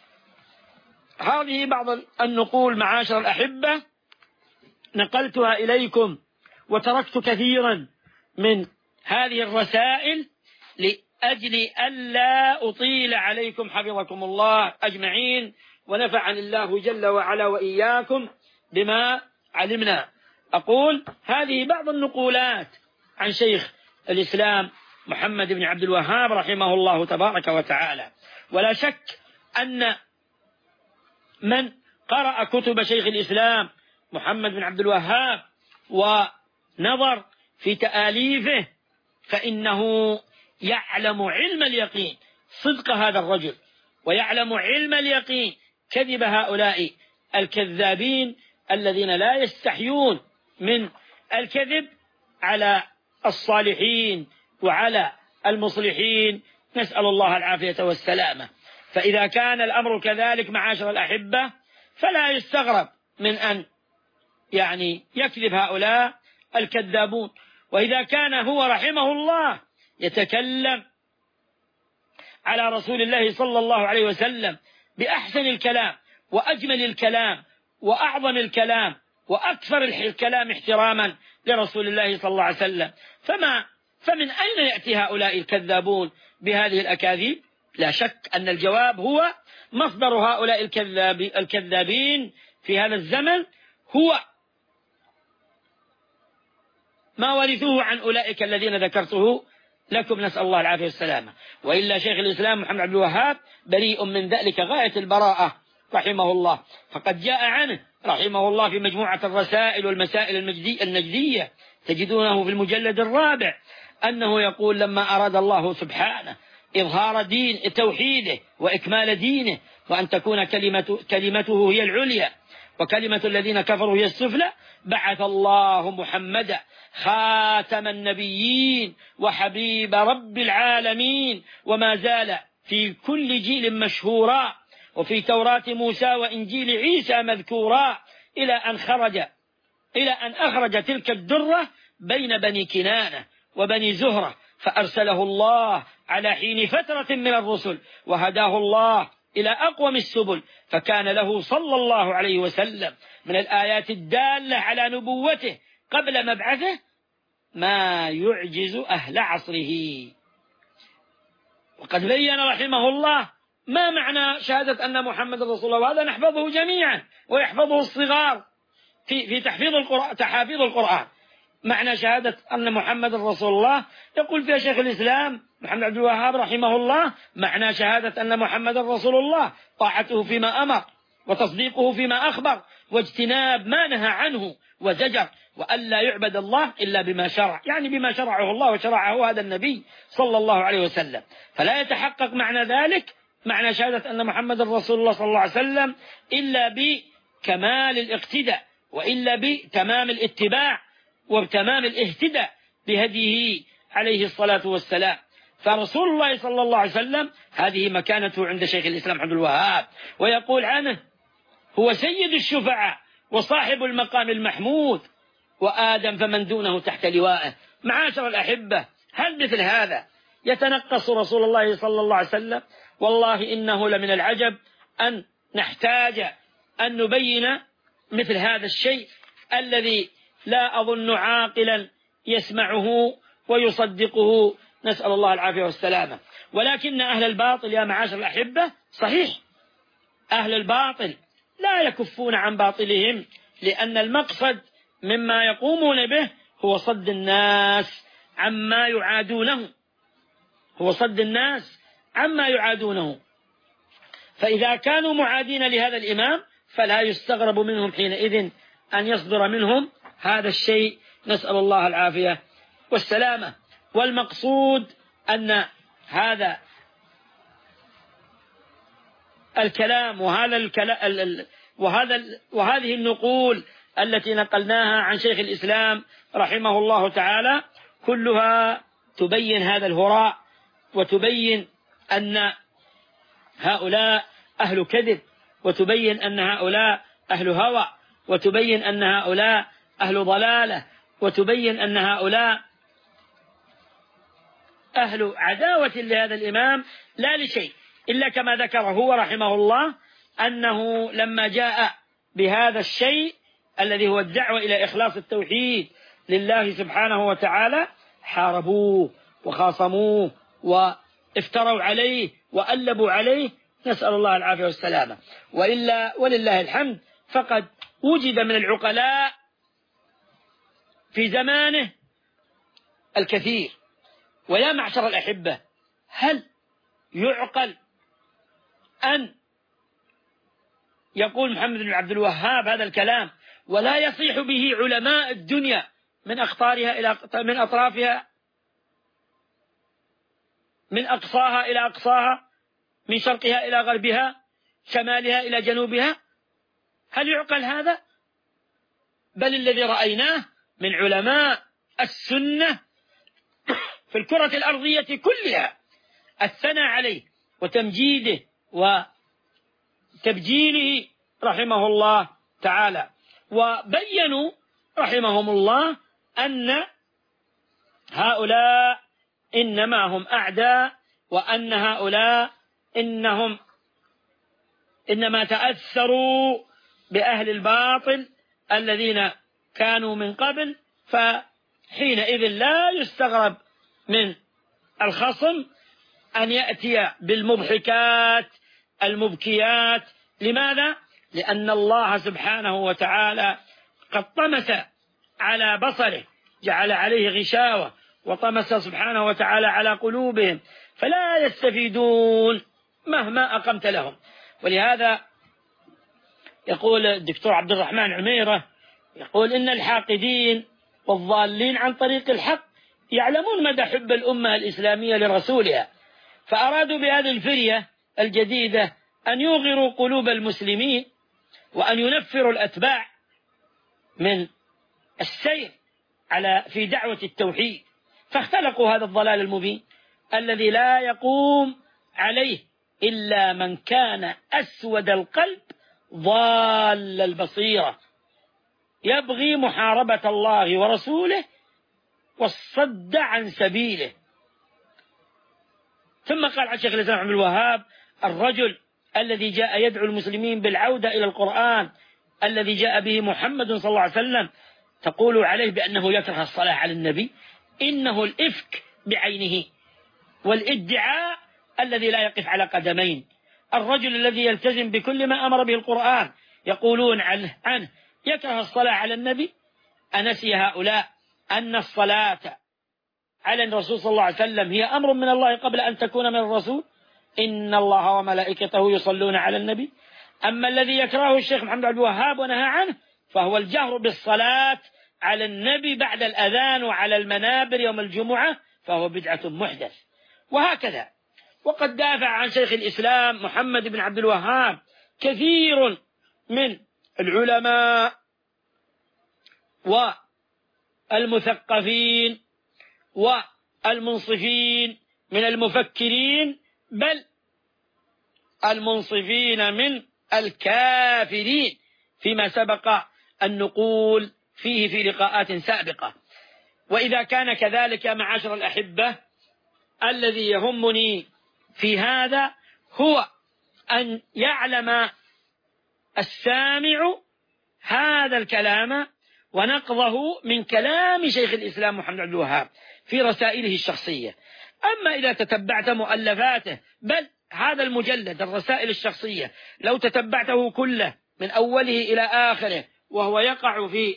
هذه بعض النقول معاشر الأحبة نقلتها إليكم، وتركت كثيرا من هذه الرسائل أجل ألا أطيل عليكم حفظكم الله أجمعين، ونفعني الله جل وعلا وإياكم بما علمنا. أقول هذه بعض النقولات عن شيخ الإسلام محمد بن عبد الوهاب رحمه الله تبارك وتعالى. ولا شك أن من قرأ كتب شيخ الإسلام محمد بن عبد الوهاب ونظر في تآليفه فإنه يعلم علم اليقين صدق هذا الرجل، ويعلم علم اليقين كذب هؤلاء الكذابين الذين لا يستحيون من الكذب على الصالحين وعلى المصلحين، نسأل الله العافية والسلامة. فإذا كان الأمر كذلك معاشر الأحبة فلا يستغرب من أن يكذب هؤلاء الكذابون. وإذا كان هو رحمه الله يتكلم على رسول الله صلى الله عليه وسلم بأحسن الكلام وأجمل الكلام وأعظم الكلام وأكثر الكلام احتراما لرسول الله صلى الله عليه وسلم، فمن أين يأتي هؤلاء الكذابون بهذه الأكاذيب؟ لا شك أن الجواب هو مصدر هؤلاء الكذابين في هذا الزمن هو ما ورثوه عن أولئك الذين ذكرته لكم، نسأل الله العافية والسلامة. وإلا شيخ الإسلام محمد عبد الوهاب بريء من ذلك غاية البراءة رحمه الله، فقد جاء عنه رحمه الله في مجموعة الرسائل والمسائل النجدية، تجدونه في المجلد الرابع، أنه يقول لما أراد الله سبحانه إظهار دين توحيده وإكمال دينه وأن تكون كلمته هي العليا وكلمة الذين كفروا هي السفلى، بعث الله محمدا خاتم النبيين وحبيب رب العالمين، وما زال في كل جيل مشهورا، وفي توراة موسى وإنجيل عيسى مذكورا، إلى أن أخرج تلك الدرة بين بني كنانة وبني زهرة، فأرسله الله على حين فترة من الرسل، وهداه الله إلى أقوم السبل، فكان له صلى الله عليه وسلم من الآيات الدالة على نبوته قبل مبعثه ما يعجز أهل عصره. وقد بين رحمه الله ما معنى شهادة أن محمد رسول الله، وهذا نحفظه جميعا ويحفظه الصغار في تحافيظ القرآن. معنى شهادة أن محمد رسول الله يقول فيها شيخ الإسلام محمد عبد الوهاب رحمه الله: معنى شهادة أن محمد رسول الله طاعته فيما أمر وتصديقه فيما أخبر واجتناب ما نهى عنه وزجر، وألا يعبد الله إلا بما شرع، يعني بما شرعه الله وشرعه هذا النبي صلى الله عليه وسلم. فلا يتحقق معنى ذلك معنى شهادة أن محمد رسول الله صلى الله عليه وسلم إلا بكمال الاقتداء، وإلا بتمام الاتباع وتمام الاهتداء بهديه عليه الصلاة والسلام. فرسول الله صلى الله عليه وسلم هذه مكانته عند شيخ الإسلام عبد الوهاب، ويقول عنه: هو سيد الشفعاء وصاحب المقام المحمود، وآدم فمن دونه تحت لوائه. معاشر الأحبة، هل مثل هذا يتنقص رسول الله صلى الله عليه وسلم؟ والله إنه لمن العجب أن نحتاج أن نبين مثل هذا الشيء الذي لا أظن عاقلا يسمعه ويصدقه، نسأل الله العافية والسلامة. ولكن أهل الباطل يا معاشر الأحبة، صحيح أهل الباطل لا يكفون عن باطلهم، لأن المقصد مما يقومون به هو صد الناس عما يعادونه، فإذا كانوا معادين لهذا الإمام فلا يستغرب منهم حينئذ أن يصدر منهم هذا الشيء، نسأل الله العافية والسلامة. والمقصود أن هذا الكلام وهذه النقول التي نقلناها عن شيخ الإسلام رحمه الله تعالى كلها تبين هذا الهراء، وتبين أن هؤلاء أهل كذب، وتبين أن هؤلاء أهل هوى، وتبين أن هؤلاء أهل ضلالة، وتبين أن هؤلاء أهل عداوة لهذا الإمام لا لشيء إلا كما ذكر هو رحمه الله، أنه لما جاء بهذا الشيء الذي هو الدعوة إلى إخلاص التوحيد لله سبحانه وتعالى حاربوه وخاصموه افتروا عليه وألبوا عليه، نسأل الله العافية والسلامة. وإلا ولله الحمد فقد وجد من العقلاء في زمانه الكثير. ويا معشر الأحبة، هل يعقل أن يقول محمد بن عبد الوهاب هذا الكلام ولا يصيح به علماء الدنيا من أقطارها من أطرافها، من أقصاها إلى أقصاها، من شرقها إلى غربها، شمالها إلى جنوبها؟ هل يعقل هذا؟ بل الذي رأيناه من علماء السنة في الكرة الأرضية كلها الثناء عليه وتمجيده وتبجيله رحمه الله تعالى، وبينوا رحمهم الله أن هؤلاء إنما هم أعداء، وأن هؤلاء إنما تأثروا بأهل الباطل الذين كانوا من قبل، فحينئذ لا يستغرب من الخصم أن يأتي بالمضحكات المبكيات. لماذا؟ لأن الله سبحانه وتعالى قد طمس على بصره، جعل عليه غشاوة، وطمس سبحانه وتعالى على قلوبهم، فلا يستفيدون مهما أقمت لهم. ولهذا يقول الدكتور عبد الرحمن عميرة، يقول إن الحاقدين والضالين عن طريق الحق يعلمون مدى حب الأمة الإسلامية لرسولها، فأرادوا بهذه الفرية الجديدة أن يوغروا قلوب المسلمين وأن ينفروا الأتباع من السير في دعوة التوحيد، فاختلقوا هذا الضلال المبين الذي لا يقوم عليه إلا من كان أسود القلب ضال البصيرة، يبغي محاربة الله ورسوله والصد عن سبيله. ثم قال عن شيخ الإسلام عبد الوهاب: الرجل الذي جاء يدعو المسلمين بالعودة إلى القرآن الذي جاء به محمد صلى الله عليه وسلم تقول عليه بأنه يكره الصلاة على النبي، إنه الإفك بعينه والادعاء الذي لا يقف على قدمين. الرجل الذي يلتزم بكل ما أمر به القرآن يقولون عنه يكره الصلاة على النبي. أنسي هؤلاء أن الصلاة على الرسول صلى الله عليه وسلم هي أمر من الله قبل أن تكون من الرسول؟ إن الله وملائكته يصلون على النبي. أما الذي يكرهه الشيخ محمد عبد الوهاب ونهى عنه فهو الجهر بالصلاة على النبي بعد الأذان وعلى المنابر يوم الجمعة، فهو بدعة محدث. وهكذا. وقد دافع عن شيخ الإسلام محمد بن عبد الوهاب كثير من العلماء والمثقفين والمنصفين من المفكرين، بل المنصفين من الكافرين، فيما سبق النقول فيه في لقاءات سابقة. وإذا كان كذلك معاشر الأحبة، الذي يهمني في هذا هو أن يعلم السامع هذا الكلام ونقضه من كلام شيخ الإسلام محمد عبد الوهاب في رسائله الشخصية. أما إذا تتبعت مؤلفاته، بل هذا المجلد الرسائل الشخصية لو تتبعته كله من أوله إلى آخره، وهو يقع في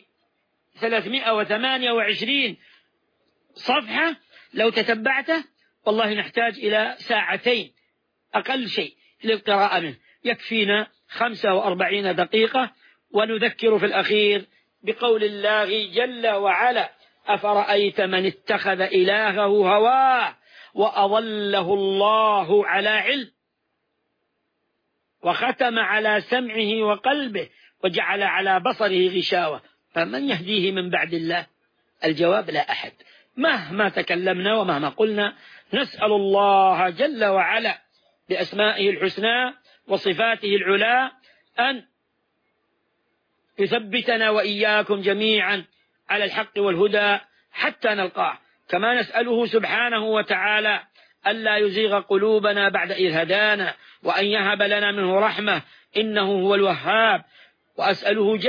328 صفحة، لو تتبعته والله نحتاج إلى ساعتين أقل شيء للقراءة منه، يكفينا 45 دقيقة. ونذكر في الأخير بقول الله جل وعلا: أفرأيت من اتخذ إلهه هواه وأضله الله على علم وختم على سمعه وقلبه وجعل على بصره غشاوة فمن يهديه من بعد الله؟ الجواب: لا أحد. مهما تكلمنا ومهما قلنا، نسأل الله جل وعلا بأسمائه الحسنى وصفاته العلى أن يثبتنا وإياكم جميعا على الحق والهدى حتى نلقاه. كما نسأله سبحانه وتعالى ألا يزيغ قلوبنا بعد إذ هدانا، وأن يهب لنا منه رحمة إنه هو الوهاب. وأسأله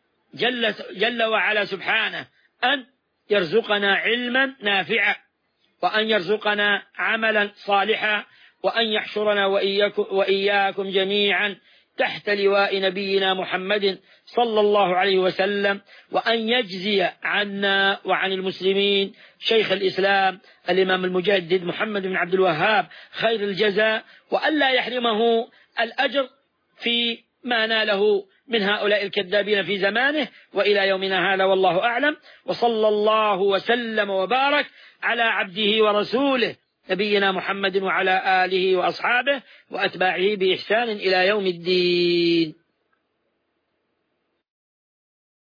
جل وعلا سبحانه أن يرزقنا علما نافعا وأن يرزقنا عملا صالحا، وأن يحشرنا وإياكم جميعا تحت لواء نبينا محمد صلى الله عليه وسلم، وأن يجزي عنا وعن المسلمين شيخ الإسلام الإمام المجدد محمد بن عبد الوهاب خير الجزاء، وأن لا يحرمه الأجر في ما ناله من هؤلاء الكذابين في زمانه وإلى يومنا هذا، والله أعلم. وصلى الله وسلم وبارك على عبده ورسوله نبينا محمد وعلى آله وأصحابه وأتباعه بإحسان إلى يوم الدين.